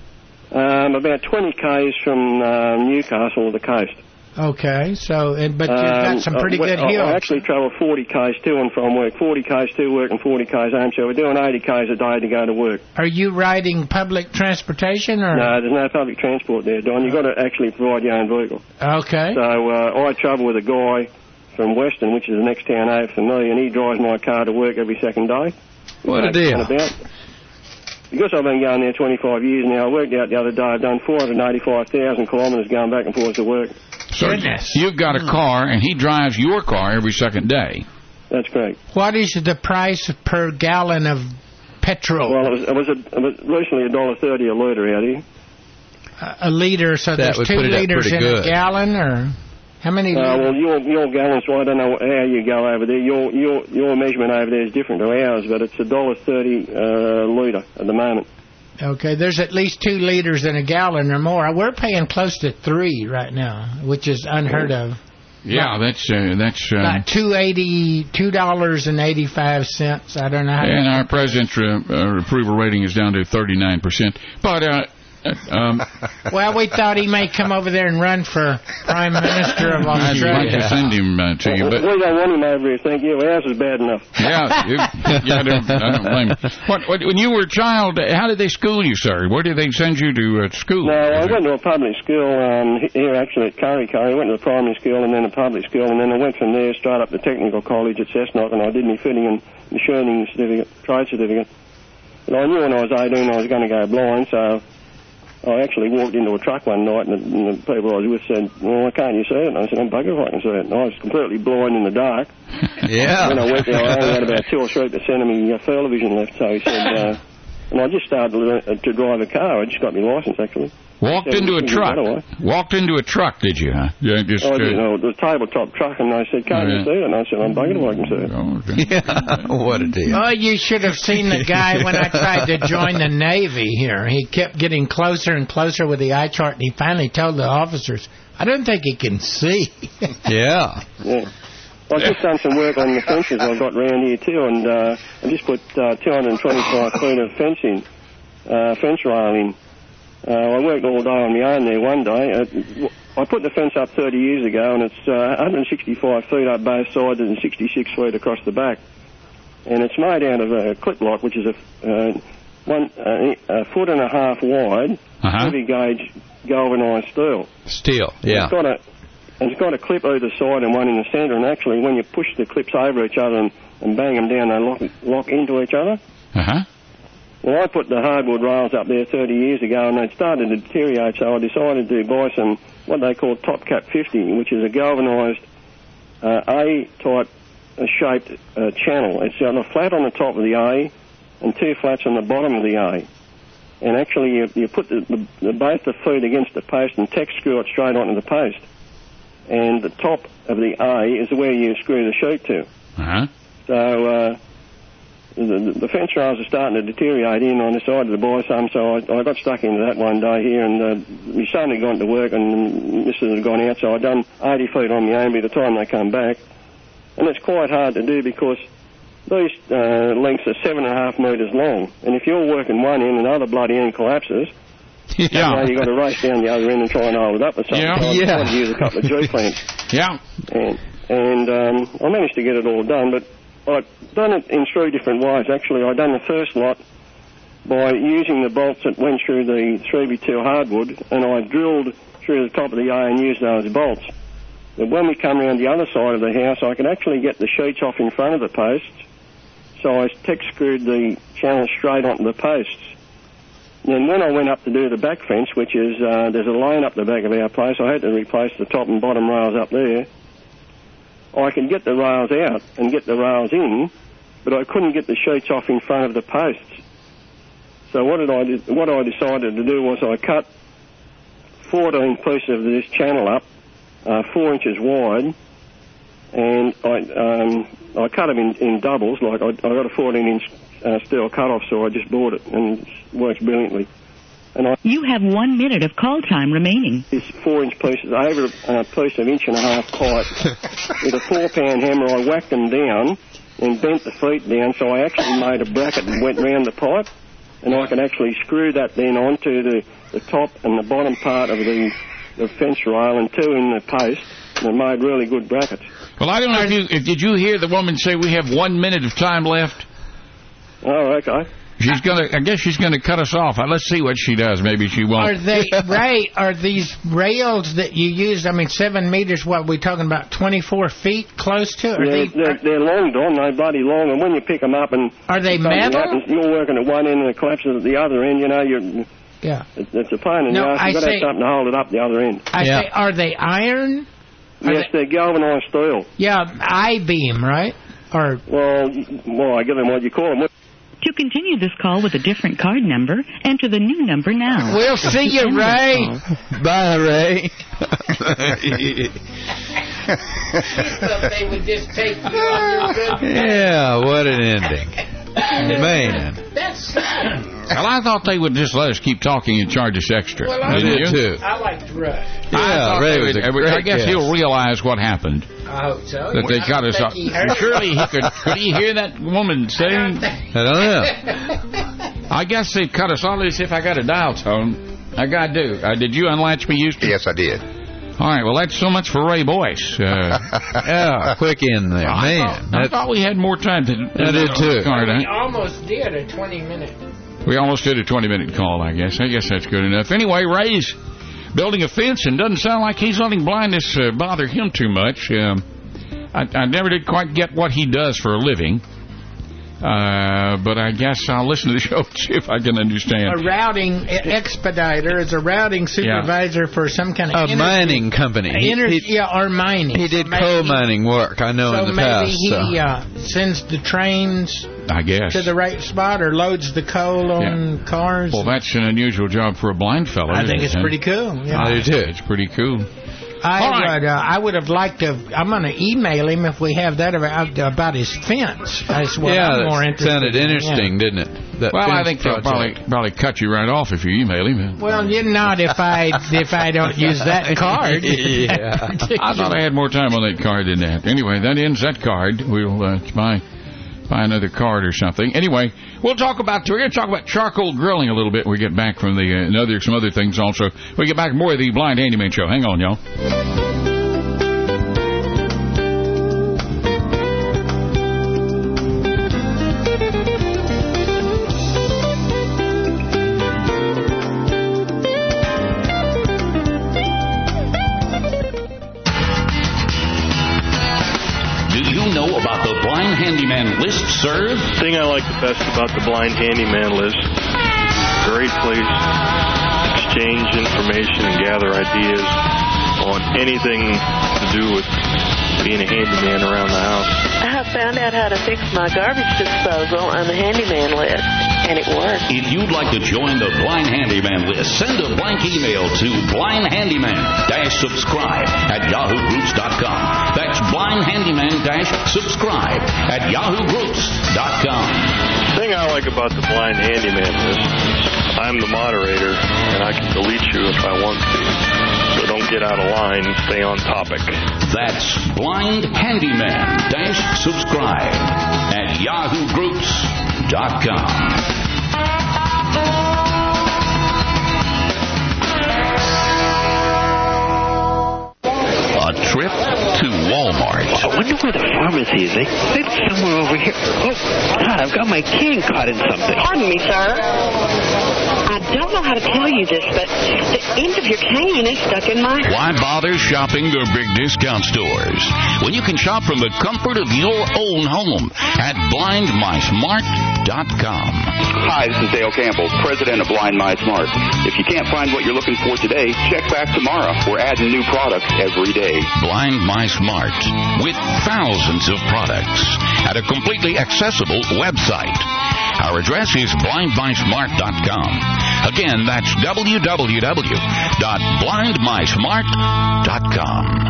Um, about twenty k's from uh, Newcastle to the coast. Okay, so and, but you've got some pretty um, good I, hills. I actually travel forty k's to and from work, forty k's to work and forty k's home. So we're doing eighty k's a day to go to work. Are you riding public transportation or? No, there's no public transport there, Don. You've got to actually provide your own vehicle. Okay. So uh, I travel with a guy from Weston, which is the next town over for me, and he drives my car to work every second day. What a deal. About. Because I've been going there twenty-five years now, I worked out the other day, I've done four hundred eighty-five thousand kilometres going back and forth to work. So Goodness. You've got a car, and he drives your car every second day. That's correct. What is the price per gallon of petrol? Well, it was, it was, a, it was recently a dollar thirty a litre out here. A, a litre, so That there's would two put it up litres pretty in good. a gallon, or how many? Uh, well, your your gallons, well, I don't know how you go over there. Your your your measurement over there is different to ours, but it's a dollar thirty uh, litre at the moment. Okay, there's at least two liters in a gallon or more. We're paying close to three right now, which is unheard of. Yeah, that's uh, that's. Uh, About two eighty, two dollars and eighty-five cents. I don't know how. and our president's uh, uh, approval rating is down to thirty-nine percent. But uh, um, well, we thought he may come over there and run for Prime Minister of I'd like Australia. to send him uh, to you, but we don't want him over here, thank you. Ours is bad enough. yeah, you, yeah, I don't, I don't blame you. What, what, when you were a child, how did they school you, sir? Where did they send you to uh, school? No, I went to a public school um, here actually at Curry Curry. I went to the primary school and then a public school, and then I went from there straight up to technical college at Cessnock, and I did my fitting and machining certificate, trade certificate. But I knew when I was eighteen I was going to go blind, so I actually walked into a truck one night, and the, and the people I was with said, well, why can't you see it? And I said, I'm buggered if I can see it. And I was completely blind in the dark. Yeah. When I went there, I only had about two or three percent of my uh, field of vision left, so he said, uh, and I just started to, learn, uh, to drive a car. I just got my licence, actually. Walked into a truck. Walked into a truck, did you, huh? Yeah, just, I uh, did. No, it was a tabletop truck, and they said, can't Oh, yeah. you see it? And I said, I'm buggered if I can see it. Oh, okay. Yeah. What a deal. Oh, you should have seen the guy when I tried to join the Navy here. He kept getting closer and closer with the eye chart, and he finally told the officers, I don't think he can see. Yeah. Yeah. I've just done some work on the fences I've got round here, too, and uh, I just put uh, two hundred twenty-five feet of fence in, uh, fence rail in. Uh, I worked all day on my own there one day. Uh, I put the fence up thirty years ago, and it's uh, one hundred sixty-five feet up both sides and sixty-six feet across the back. And it's made out of a clip lock, which is a, uh, one, uh, a foot and a half wide, Uh-huh. heavy gauge galvanised steel. Steel, yeah. It's got a, and it's got a clip either side and one in the centre, and actually when you push the clips over each other and, and bang them down, they lock, lock into each other. Uh-huh. Well, I put the hardwood rails up there thirty years ago, and they'd started to deteriorate, so I decided to buy some, what they call Top Cap fifty, which is a galvanised uh, A-type uh, shaped uh, channel. It's got a flat on the top of the A and two flats on the bottom of the A. and actually you, you put the, the, the, both the feet against the post and tack screw it straight onto the post. And the top of the A is where you screw the sheet to. Uh-huh. So uh, the, the fence rails are starting to deteriorate in on the side of the boy some, so I, I got stuck into that one day here, and uh, my son had gone to work and Missus had gone out, so I'd done eighty feet on my own by the time they come back. And it's quite hard to do because these uh, lengths are seven and a half metres long, and if you're working one end and the other bloody end collapses, yeah. you know, you've got to race down the other end and try and hold it up with something. Yeah. So I yeah. tried to use a couple of G-clamps. Yeah. And, and um, I managed to get it all done, but I'd done it in three different ways. Actually, I'd done the first lot by using the bolts that went through the three by two hardwood, and I drilled through the top of the A and used those bolts. But when we come around the other side of the house, I could actually get the sheets off in front of the posts, so I tack screwed the channel straight onto the posts. Then when I went up to do the back fence, which is, uh, there's a lane up the back of our place, I had to replace the top and bottom rails up there. I could get the rails out and get the rails in, but I couldn't get the sheets off in front of the posts. So what did I do, what I decided to do was I cut fourteen pieces of this channel up, uh, four inches wide, and I um, I cut them in, in doubles. Like I, I got a fourteen inch uh, steel cut-off, so I just bought it, and it works brilliantly. And I you have one minute of call time remaining. This four-inch pieces over a uh, piece of inch and a half pipe with a four-pound hammer. I whacked them down and bent the feet down, so I actually made a bracket and went round the pipe, and I could actually screw that then onto the, the top and the bottom part of the, the fence rail and two in the post, and it made really good brackets. Well, I don't know if you if, did you hear the woman say we have one minute of time left? Oh, okay. She's gonna. I guess she's gonna cut us off. Let's see what she does. Maybe she won't. Are they Ray? Are these rails that you use? I mean, seven meters. What are we talking about? Twenty-four feet, close to? Are yeah, they, they're, they're long, Don. They're bloody long. And when you pick them up and are they metal? Happens, you're working at one end and it collapses at the other end. You know, you're. Yeah. It, it's a pain in the no, ass. You've got to have something to hold it up the other end. I yeah. say, are they iron? Are yes, they... they're galvanized steel. Yeah, I-beam, right? Or well, well, I give them what you call them. To continue this call with a different card number, enter the new number now. We'll see you, Ray. Bye, Ray. They would just take you on your good. Yeah, what an ending. Man. That's well, I thought they would just let us keep talking and charge us extra. Well, I did you? too. I liked Ray. Yeah, Ray was a great I guess guest. he'll realize what happened. I hope so. That they cut us off. Surely he could. Could he hear that woman saying? I don't know. I guess they cut us off. Let's see if I got a dial tone. I got to do. Uh, did you unlatch me, Houston? Yes, I did. All right. Well, that's so much for Ray Boyce. Uh, yeah, quick in there, I man. Thought, I thought we had more time to. I did too. Card, we almost did a twenty-minute. We almost did a twenty-minute call. I guess. I guess that's good enough. Anyway, Ray's building a fence and doesn't sound like he's letting blindness uh, bother him too much. Um, I, I never did quite get what he does for a living. Uh, but I guess I'll listen to the show and see if I can understand. A routing expediter is a routing supervisor yeah. for some kind of... A energy, mining company. Energy, he, yeah, or mining. He did so coal mining work, I know, so in the maybe past. He, so maybe he uh, sends the trains... I guess. To the right spot, or loads the coal on yeah. cars. Well, that's an unusual job for a blind fellow. I think it's it, pretty cool. Yeah. I do too. It's pretty cool. I right. would. Uh, I would have liked to. I'm going to email him if we have that about, about his fence. That's what yeah, I'm more that interested sounded in. interesting, Yeah. didn't it? That well, I think they'll probably, probably cut you right off if you email him. Well, you're not if I if I don't use that card. yeah. I thought I had more time on that card than that. Anyway, that ends that card. We'll uh, buy buy another card or something. Anyway, we'll talk about we're going to talk about charcoal grilling a little bit when we get back from the uh, and other some other things also. We get back more of the Blind Handyman Show. Hang on, y'all. Handyman list, sir? The thing I like the best about the Blind Handyman list, great place, exchange information and gather ideas on anything to do with being a handyman around the house. I found out how to fix my garbage disposal on the handyman list. And it worked. If you'd like to join the Blind Handyman list, send a blank email to blindhandyman-subscribe at yahoo groups dot com. That's blindhandyman-subscribe at yahoo groups dot com. The thing I like about the Blind Handyman list, I'm the moderator, and I can delete you if I want to. So don't get out of line. Stay on topic. That's blind handyman subscribe at yahoo groups dot com. A trip to Walmart. I wonder where the pharmacy is. They, it's somewhere over here. Oh, God, I've got my can caught in something. Pardon me, sir. I don't know how to tell you this, but the end of your cane is stuck in my... Why bother shopping the big discount stores when you can shop from the comfort of your own home at blind my smart dot com? Hi, this is Dale Campbell, president of Blind My Smart. If you can't find what you're looking for today, check back tomorrow. We're adding new products every day. Blind My Smart, with thousands of products at a completely accessible website. Our address is blind my smart dot com. Again, that's w w w dot blind my smart dot com.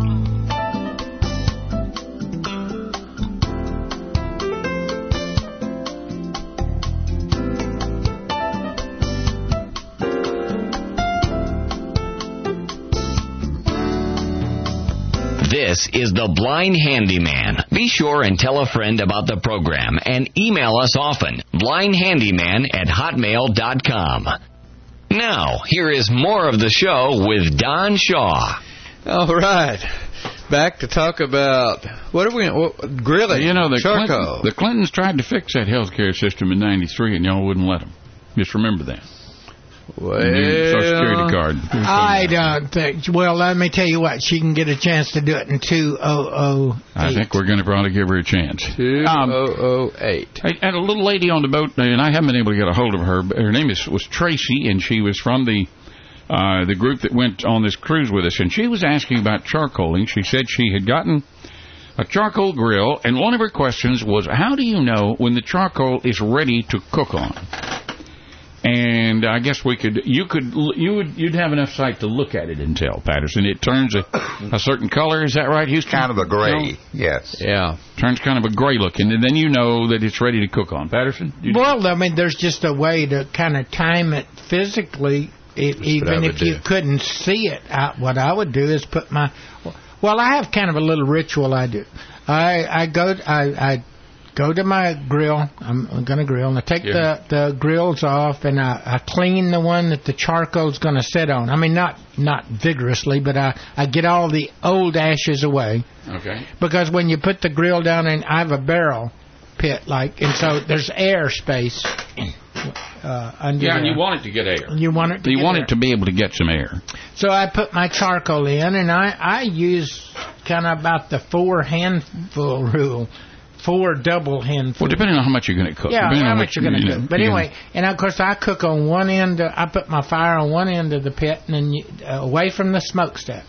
This is the Blind Handyman. Be sure and tell a friend about the program and email us often. blind handyman at hotmail dot com. Now, here is more of the show with Don Shaw. All right. Back to talk about, what are we, what, grilling, you know, the, charcoal. Clinton, the Clintons tried to fix that health care system in ninety-three, and y'all wouldn't let them. Just remember that. Well, Social Security card. I don't think. Well, let me tell you what. She can get a chance to do it in two thousand eight. I think we're going to probably give her a chance. two thousand eight. Um, I had a little lady on the boat, and I haven't been able to get a hold of her. But her name is, was Tracy, and she was from the uh, the group that went on this cruise with us. And she was asking about charcoaling. She said she had gotten a charcoal grill, and one of her questions was, how do you know when the charcoal is ready to cook on? And I guess we could, you could, you would, you'd have enough sight to look at it and tell, Patterson. It turns a, a certain color. Is that right, Houston? Kind of a gray. No? Yes. Yeah. Turns kind of a gray looking, and then you know that it's ready to cook on. Patterson? You well, I mean, there's just a way to kind of time it physically. It, even if do. you couldn't see it, I, what I would do is put my. Well, I have kind of a little ritual I do. I I go I I. Go to my grill. I'm, I'm going to grill, and I take yeah. the, the grills off, and I, I clean the one that the charcoal's going to sit on. I mean, not not vigorously, but I, I get all the old ashes away. Okay. Because when you put the grill down, and I have a barrel pit, like, and so there's air space uh, under Yeah, there. and you want it to get air. You want it to You get want air. it to be able to get some air. So I put my charcoal in, and I, I use kind of about the four handful rule. Four double handfuls. Well, depending on how much you're going to cook. Yeah, depending how on much you're going to you know, cook. But anyway, and of course I cook on one end. Of, I put my fire on one end of the pit and then you, uh, away from the smokestack.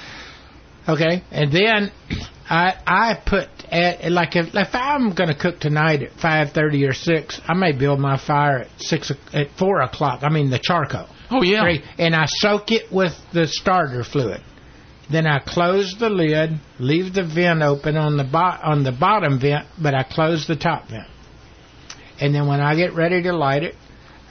Okay, and then I I put at like if, if I'm going to cook tonight at five thirty or six, I may build my fire at six at four o'clock. I mean the charcoal. Oh yeah. Three, and I soak it with the starter fluid. Then I close the lid, leave the vent open on the bo- on the bottom vent, but I close the top vent. And then when I get ready to light it,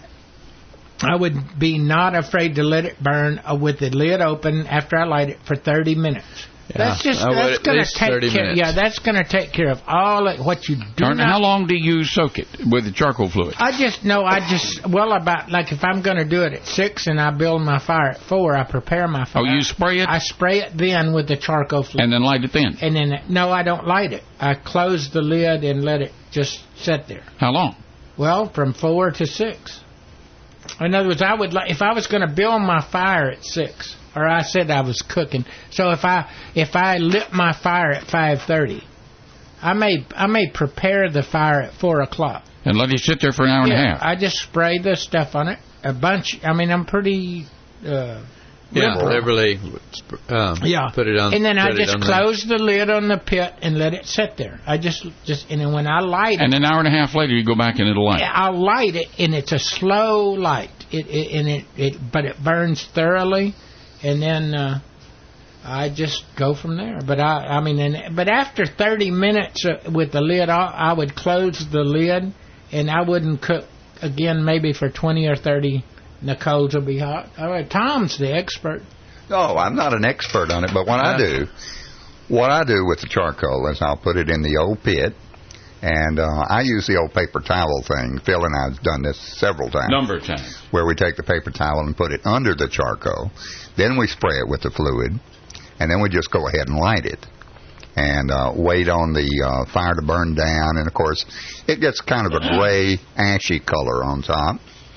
I would be not afraid to let it burn with the lid open after I light it for thirty minutes. Yeah, that's just I that's going to take care. minutes. Yeah, that's going to take care of all of what you do. Turn, not, how long do you soak it with the charcoal fluid? I just no. I just well about like if I'm going to do it at six and I build my fire at four, I prepare my fire. Oh, you spray it? I spray it then with the charcoal fluid. And then light it then? And then no, I don't light it. I close the lid and let it just sit there. How long? Well, from four to six. In other words, I would like if I was going to build my fire at six. Or I said I was cooking. So if I if I lit my fire at five thirty, I may I may prepare the fire at four o'clock. And let it sit there for an hour yeah, and a half. I just spray the stuff on it. A bunch. I mean, I'm pretty uh, Yeah, liberally. Um, yeah. Put it on. And then I put it just on close the lid on the pit and let it sit there. I just, just, and then when I light it. And an hour and a half later, you go back and it'll light. I'll light it, and it's a slow light. It, it and it, it, but it burns thoroughly, and then uh, I just go from there. But I, I mean, and, but after thirty minutes uh, with the lid off, I would close the lid, and I wouldn't cook again maybe for twenty or thirty. And the coals will be hot. All right, Tom's the expert. No, I'm not an expert on it, but what I do, what I do with the charcoal is I'll put it in the old pit, and uh, I use the old paper towel thing. Phil and I have done this several times. Number of times. Where we take the paper towel and put it under the charcoal, then we spray it with the fluid, and then we just go ahead and light it. And uh, wait on the uh, fire to burn down, and of course, it gets kind of a gray, ashy color on top.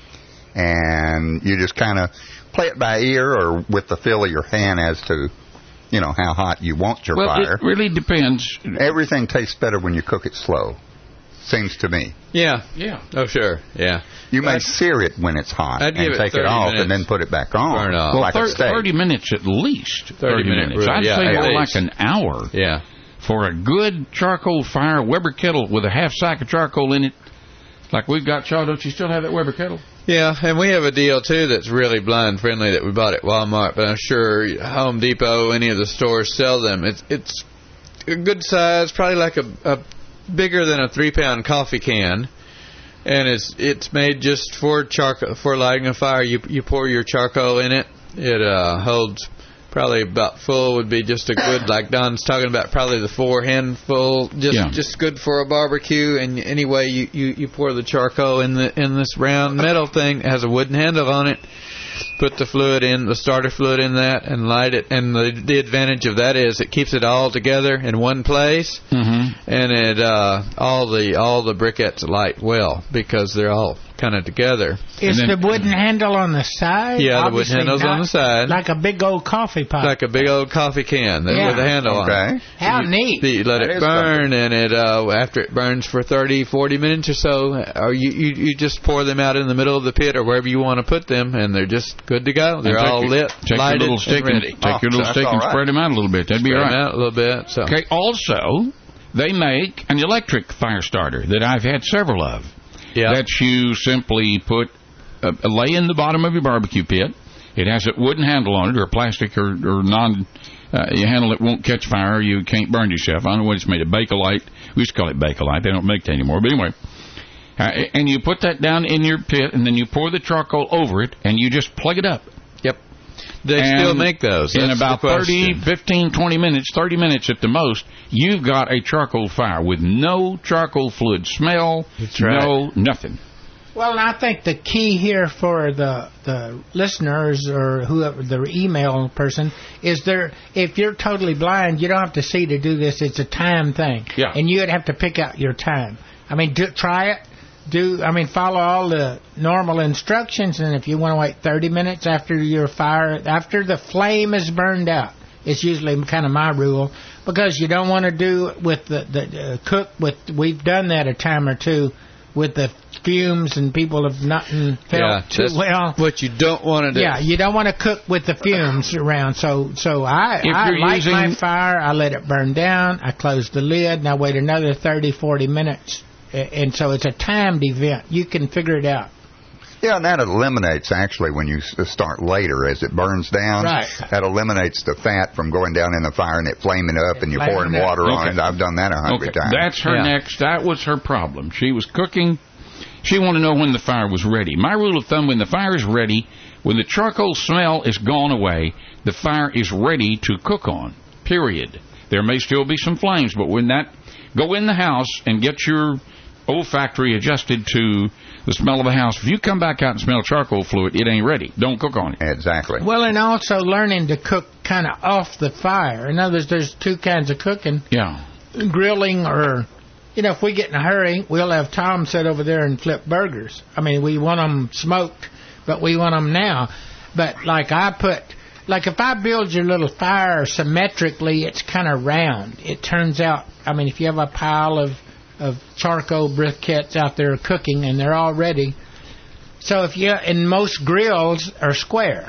And you just kind of play it by ear or with the feel of your hand as to, you know, how hot you want your well, fire. It really depends. Everything tastes better when you cook it slow, seems to me. Yeah. Yeah. Oh, sure. Yeah. You may sear it when it's hot I'd and give take it, it off minutes. and then put it back on. Burn off. Well, like thir- a steak. thirty minutes at least. thirty, thirty minute minutes. rule. I'd Yeah, say more like least. an hour. Yeah. For a good charcoal fire, Weber kettle with a half sack of charcoal in it, like we've got, Shaw, don't you still have that Weber kettle? Yeah, and we have a deal, too, that's really blind friendly that we bought at Walmart, but I'm sure Home Depot, any of the stores sell them. It's it's a good size, probably like a, a bigger than a three-pound coffee can, and it's it's made just for charcoal, for lighting a fire. You you pour your charcoal in it. It uh, holds probably about full would be just a good, like Don's talking about, probably the four handful, just Yeah. just good for a barbecue. And anyway, you, you, you pour the charcoal in the in this round metal thing. It has a wooden handle on it. Put the fluid in, the starter fluid in that, and light it. And the the advantage of that is it keeps it all together in one place, mm-hmm. and it uh, all the all the briquettes light well because they're all kind of together. Is then, the wooden handle on the side? Yeah, the Obviously wooden handle's not on the side. Like a big old coffee pot. Like a big old coffee can that Yeah. with a handle Okay. on it. How you, neat. You let That it is burn, and it uh, after it burns for thirty, forty minutes or so, or you, you, you just pour them out in the middle of the pit or wherever you want to put them, and they're just good to go. They're take all your, lit, take lighted, your little stick and ready. and, take your little Oh, stick that's and all right. spread them out a little bit. That'd be Spread all them right. out a little bit. So. Okay. Also, they make an electric fire starter that I've had several of. Yeah. That you simply put a, a lay in the bottom of your barbecue pit. It has a wooden handle on it, or a plastic or, or non. Uh, you handle it won't catch fire. You can't burn yourself. I don't know what it's made of. Bakelite. We used to call it Bakelite. They don't make that anymore. But anyway. Uh, and you put that down in your pit, and then you pour the charcoal over it, and you just plug it up. Yep. They And still make those. In That's about the thirty, question. fifteen, twenty minutes, thirty minutes at the most, you've got a charcoal fire with no charcoal fluid smell, That's right. no nothing. Well, and I think the key here for the the listeners or whoever the email person is there. If you're totally blind, you don't have to see to do this. It's a time thing, Yeah. and you'd have to pick out your time. I mean, do, try it. Do I mean follow all the normal instructions, and if you want to wait thirty minutes after your fire, after the flame is burned out, it's usually kind of my rule because you don't want to do with the the uh, cook with. We've done that a time or two with the fumes, and people have not felt Yeah, too that's well. What you don't want to do. Yeah, you don't want to cook with the fumes around. So, so I, If I you're light using- my fire. I let it burn down. I close the lid, and I wait another thirty, forty minutes. A- And so it's a timed event. You can figure it out. Yeah, and that eliminates, actually, when you s- start later, as it burns down, Right. that eliminates the fat from going down in the fire and it flaming up and you Flaming pouring up. water on Okay. it. I've done that a hundred Okay, times. that's her Yeah. next. That was her problem. She was cooking. She wanted to know when the fire was ready. My rule of thumb: when the fire is ready, when the charcoal smell is gone away, the fire is ready to cook on. Period. There may still be some flames, but when that, go in the house and get your olfactory adjusted to the smell of the house. If you come back out and smell charcoal fluid, it ain't ready. Don't cook on it. Exactly. Well, and also learning to cook kind of off the fire. In other words, there's two kinds of cooking: Yeah. grilling, or you know, if we get in a hurry, we'll have Tom sit over there and flip burgers. I mean, we want them smoked, but we want them now. But like I put, like if I build your little fire symmetrically, it's kind of round. It turns out, I mean, if you have a pile of of charcoal briquettes out there cooking and they're all ready. So if you, and most grills are square.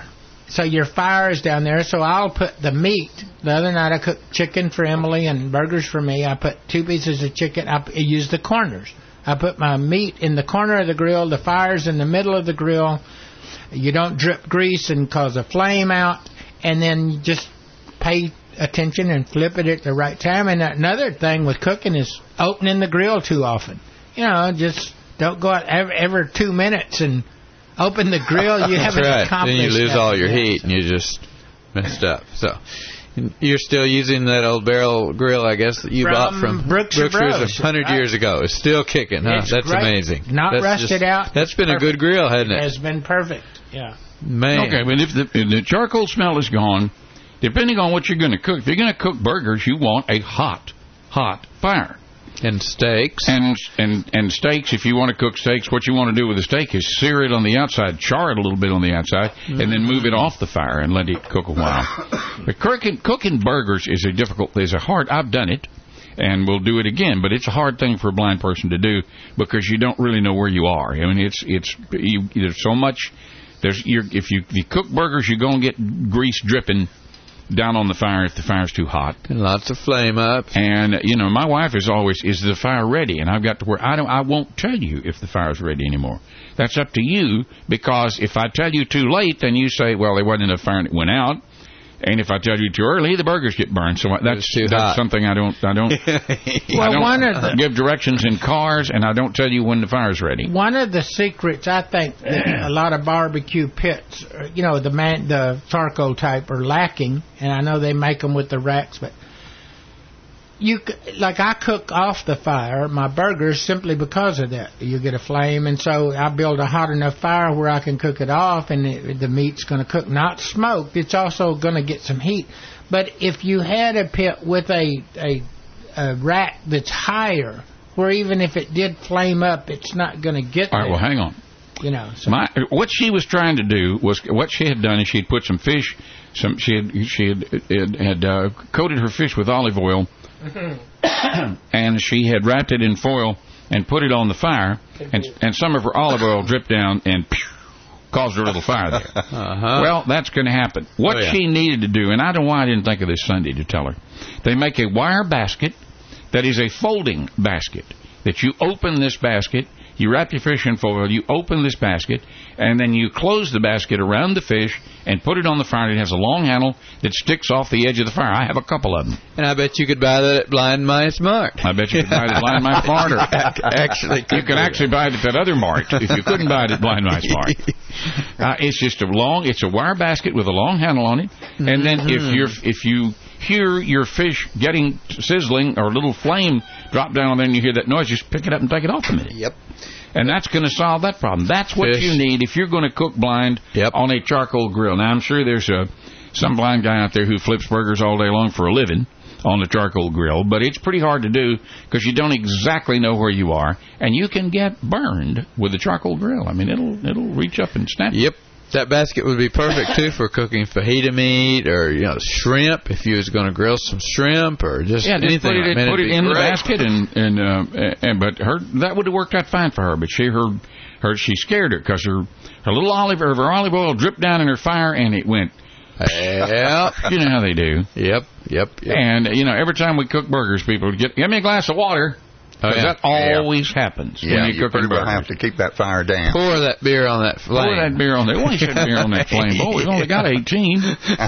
so your fire is down there. So I'll put the meat. The other night I cooked chicken for Emily and burgers for me. I put two pieces of chicken. I used the corners. I put my meat in the corner of the grill. The fire's in the middle of the grill. You don't drip grease and cause a flame out. And then you just pay attention and flip it at the right time. And another thing with cooking is opening the grill too often. You know, just don't go out every, every two minutes and open the grill. You haven't right. accomplished Then you lose that. all your heat and you just messed up. So you're still using that old barrel grill, I guess, that you From bought from Brooks Brooks Brothers. a hundred years ago. It's still kicking, huh? It's That's great. amazing. Not that's rusted just, out. That's been Perfect. a good grill, hasn't It it? has been perfect. Yeah. Man. Okay, but if the, if the charcoal smell is gone, depending on what you're going to cook, if you're going to cook burgers, you want a hot, hot fire. And steaks. And and and steaks, if you want to cook steaks, what you want to do with the steak is sear it on the outside, char it a little bit on the outside, mm-hmm. and then move it off the fire and let it cook a while. But cooking, cooking burgers is a difficult, is a hard, I've done it, and we'll do it again, but it's a hard thing for a blind person to do because you don't really know where you are. I mean, it's, it's, you, there's so much, there's, you're, if you, if you cook burgers, you're going to get grease dripping down on the fire if the fire's too hot. And lots of flame up. And, you know, my wife is always, is the fire ready? And I've got to where I don't, I won't tell you if the fire's ready anymore. That's up to you, because if I tell you too late, then you say, well, there wasn't enough fire and it went out. And if I tell you too early, the burgers get burned. So that's, too that's hot. something I don't, I don't, Well, I don't one of the- give directions in cars, and I don't tell you when the fire's ready. One of the secrets, I think, that a lot of barbecue pits, you know, the man, the charcoal type, are lacking, and I know they make them with the racks, but you c- like I cook off the fire my burgers simply because of that. You get a flame, and so I build a hot enough fire where I can cook it off, and it, the meat's going to cook, not smoked. It's also going to get some heat. But if you had a pit with a a, a rack that's higher, where even if it did flame up, it's not going to get All right, there. well, hang on. You know, so. My, what she was trying to do was, what she had done is she had put some fish, some she had she had, had, had uh, coated her fish with olive oil, and she had wrapped it in foil and put it on the fire, and and some of her olive oil dripped down and pew, caused her a little fire there. Uh-huh. Well, that's going to happen. What Oh, yeah. she needed to do, and I don't know why I didn't think of this Sunday to tell her, they make a wire basket that is a folding basket, that you open this basket, you wrap your fish in foil, you open this basket, and then you close the basket around the fish and put it on the fire. It has a long handle that sticks off the edge of the fire. I have a couple of them. And I bet you could buy that at Blind Mice Mart. I bet you could buy it at Blind Mice Mart. Or Actually, you could actually buy it at that other mart if you couldn't buy it at Blind Mice Mart. Uh, it's just a long, it's a wire basket with a long handle on it, and then if you're if you hear your fish getting sizzling or a little flame drop down on there and you hear that noise, just pick it up and take it off a minute. Yep. And that's going to solve that problem. That's what Fish. you need if you're going to cook blind Yep. on a charcoal grill. Now, I'm sure there's a, some blind guy out there who flips burgers all day long for a living on the charcoal grill, but it's pretty hard to do because you don't exactly know where you are, and you can get burned with the charcoal grill. I mean, it'll it'll reach up and snap. Yep. That basket would be perfect, too, for cooking fajita meat or, you know, shrimp, if you was going to grill some shrimp or just Yeah, just anything. put it, like that. put it It'd be in the great. basket, and and uh, and but her that would have worked out fine for her. But she her her she scared her because her her little olive or her olive oil dripped down in her fire, and it went. Yep. You know how they do. Yep, yep, yep. And you know, every time we cook burgers, people would get give me a glass of water. Oh, yeah. That always happens Yeah, when you you cook pretty well burgers. have to keep that fire down. Pour that beer on that flame. Pour that beer on there. Well, you shouldn't beer on that flame. Boy, we've only got eighteen.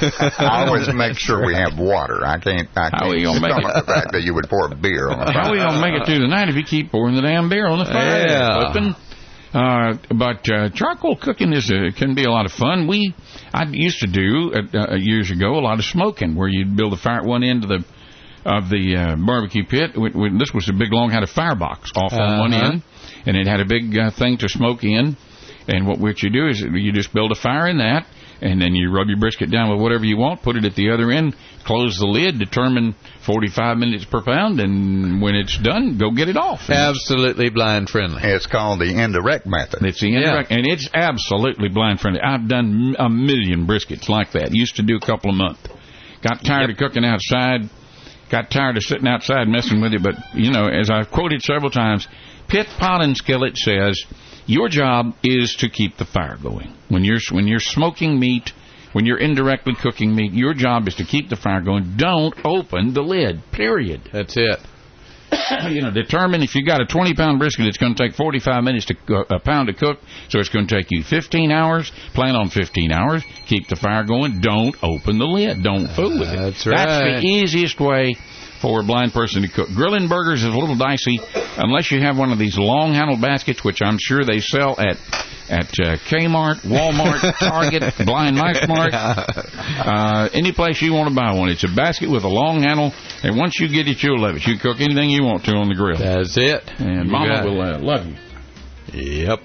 I always make sure we have water. I can't. I How can't we gonna make stomach it? the fact that you would pour beer on the How fire. are we gonna make it through the night if you keep pouring the damn beer on the fire? Yeah. Flipping. Uh, but uh, charcoal cooking is a, can be a lot of fun. We I used to do uh, uh, years ago a lot of smoking, where you'd build a fire at one end of the of the uh, barbecue pit. We, we, this was a big long had a firebox off on Uh-huh. one end, and it had a big uh, thing to smoke in. And what what you do is you just build a fire in that, and then you rub your brisket down with whatever you want, put it at the other end, close the lid, determine forty-five minutes per pound, and when it's done, go get it off. Absolutely blind friendly. It's called the indirect method. It's the indirect, and it's absolutely blind friendly. I've done a million briskets like that. Used to do a couple a month. Got tired of cooking outside. Got tired of sitting outside messing with it. But, you know, as I've quoted several times, Pit Pot and Skillet says, your job is to keep the fire going. When you're when you're smoking meat, when you're indirectly cooking meat, your job is to keep the fire going. Don't open the lid, period. That's it. You know, determine if you got a twenty pound brisket, it's going to take forty-five minutes to uh, a pound to cook, so it's going to take you fifteen hours. Plan on fifteen hours. Keep the fire going. Don't open the lid. Don't fool with it. That's right. That's the easiest way for a blind person to cook. Grilling burgers is a little dicey unless you have one of these long handled baskets, which I'm sure they sell at at uh, Kmart, Walmart, Target, Blind Mice Mart, uh, any place you want to buy one. It's a basket with a long handle, and once you get it, you'll love it. You can cook anything you want to on the grill. That's it. And You Mama got it. will uh, love you. Yep.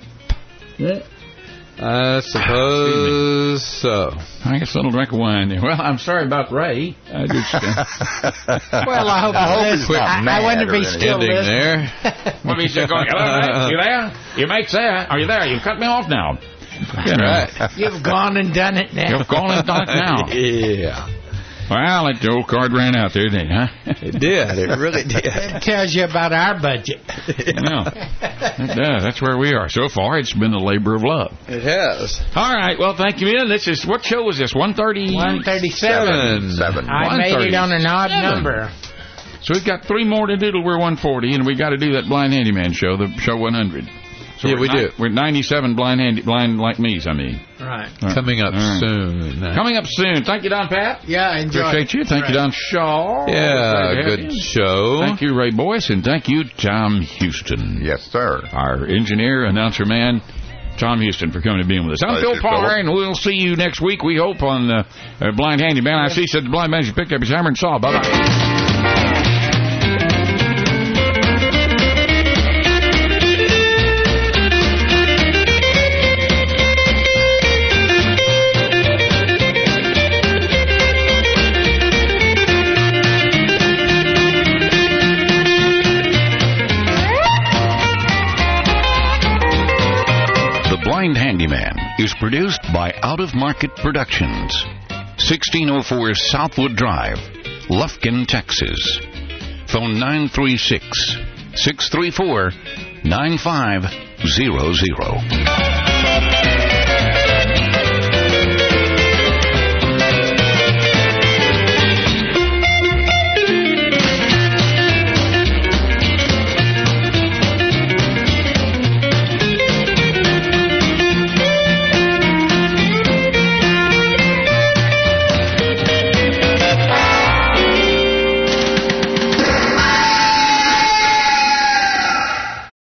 I suppose so. I guess a little drink of wine there. Well, I'm sorry about Ray. I just, uh, Well, I hope, I hope I, he's not I, mad I wonder if or he's anything. still Ending listening. there. what he's just going, hello, Ray, you there? You make that? Are you there? You cut me off now. You know, Right. You've gone and done it now. You've gone and done it now. Yeah. Well, that old card ran out there, didn't it, huh? It did. It really did. That tells you about our budget. No, it does. That's where we are. So far, it's been a labor of love. It has. All right. Well, thank you, man. This is, what show was this? one thirty? one thirty-seven. Seven. I made it on an odd Seven. number. So we've got three more to do till we're one forty, and we got to do that Blind Handyman show, the show one hundred. So Yeah, we're we ni- do. We're ninety-seven blind handy, blind like me's, I mean. Right. All right. Coming up All right. soon. Coming up soon. Thank you, Don Pat. Yeah, enjoy. Appreciate you. Thank you, Don Shaw. Yeah, Glad to have good you. show. Thank you, Ray Boyce, and thank you, Tom Houston. Yes, sir. Our engineer, announcer man, Tom Houston, for coming to be with us. I'm Pleasure, Phil Parr, Philip. and we'll see you next week, we hope, on uh, uh, Blind Handyman. I see said the blind man should pick up his hammer and saw. Bye-bye. The Blind Handyman is produced by Out of Market Productions. sixteen oh four Southwood Drive, Lufkin, Texas. Phone nine three six, six three four, nine five zero zero.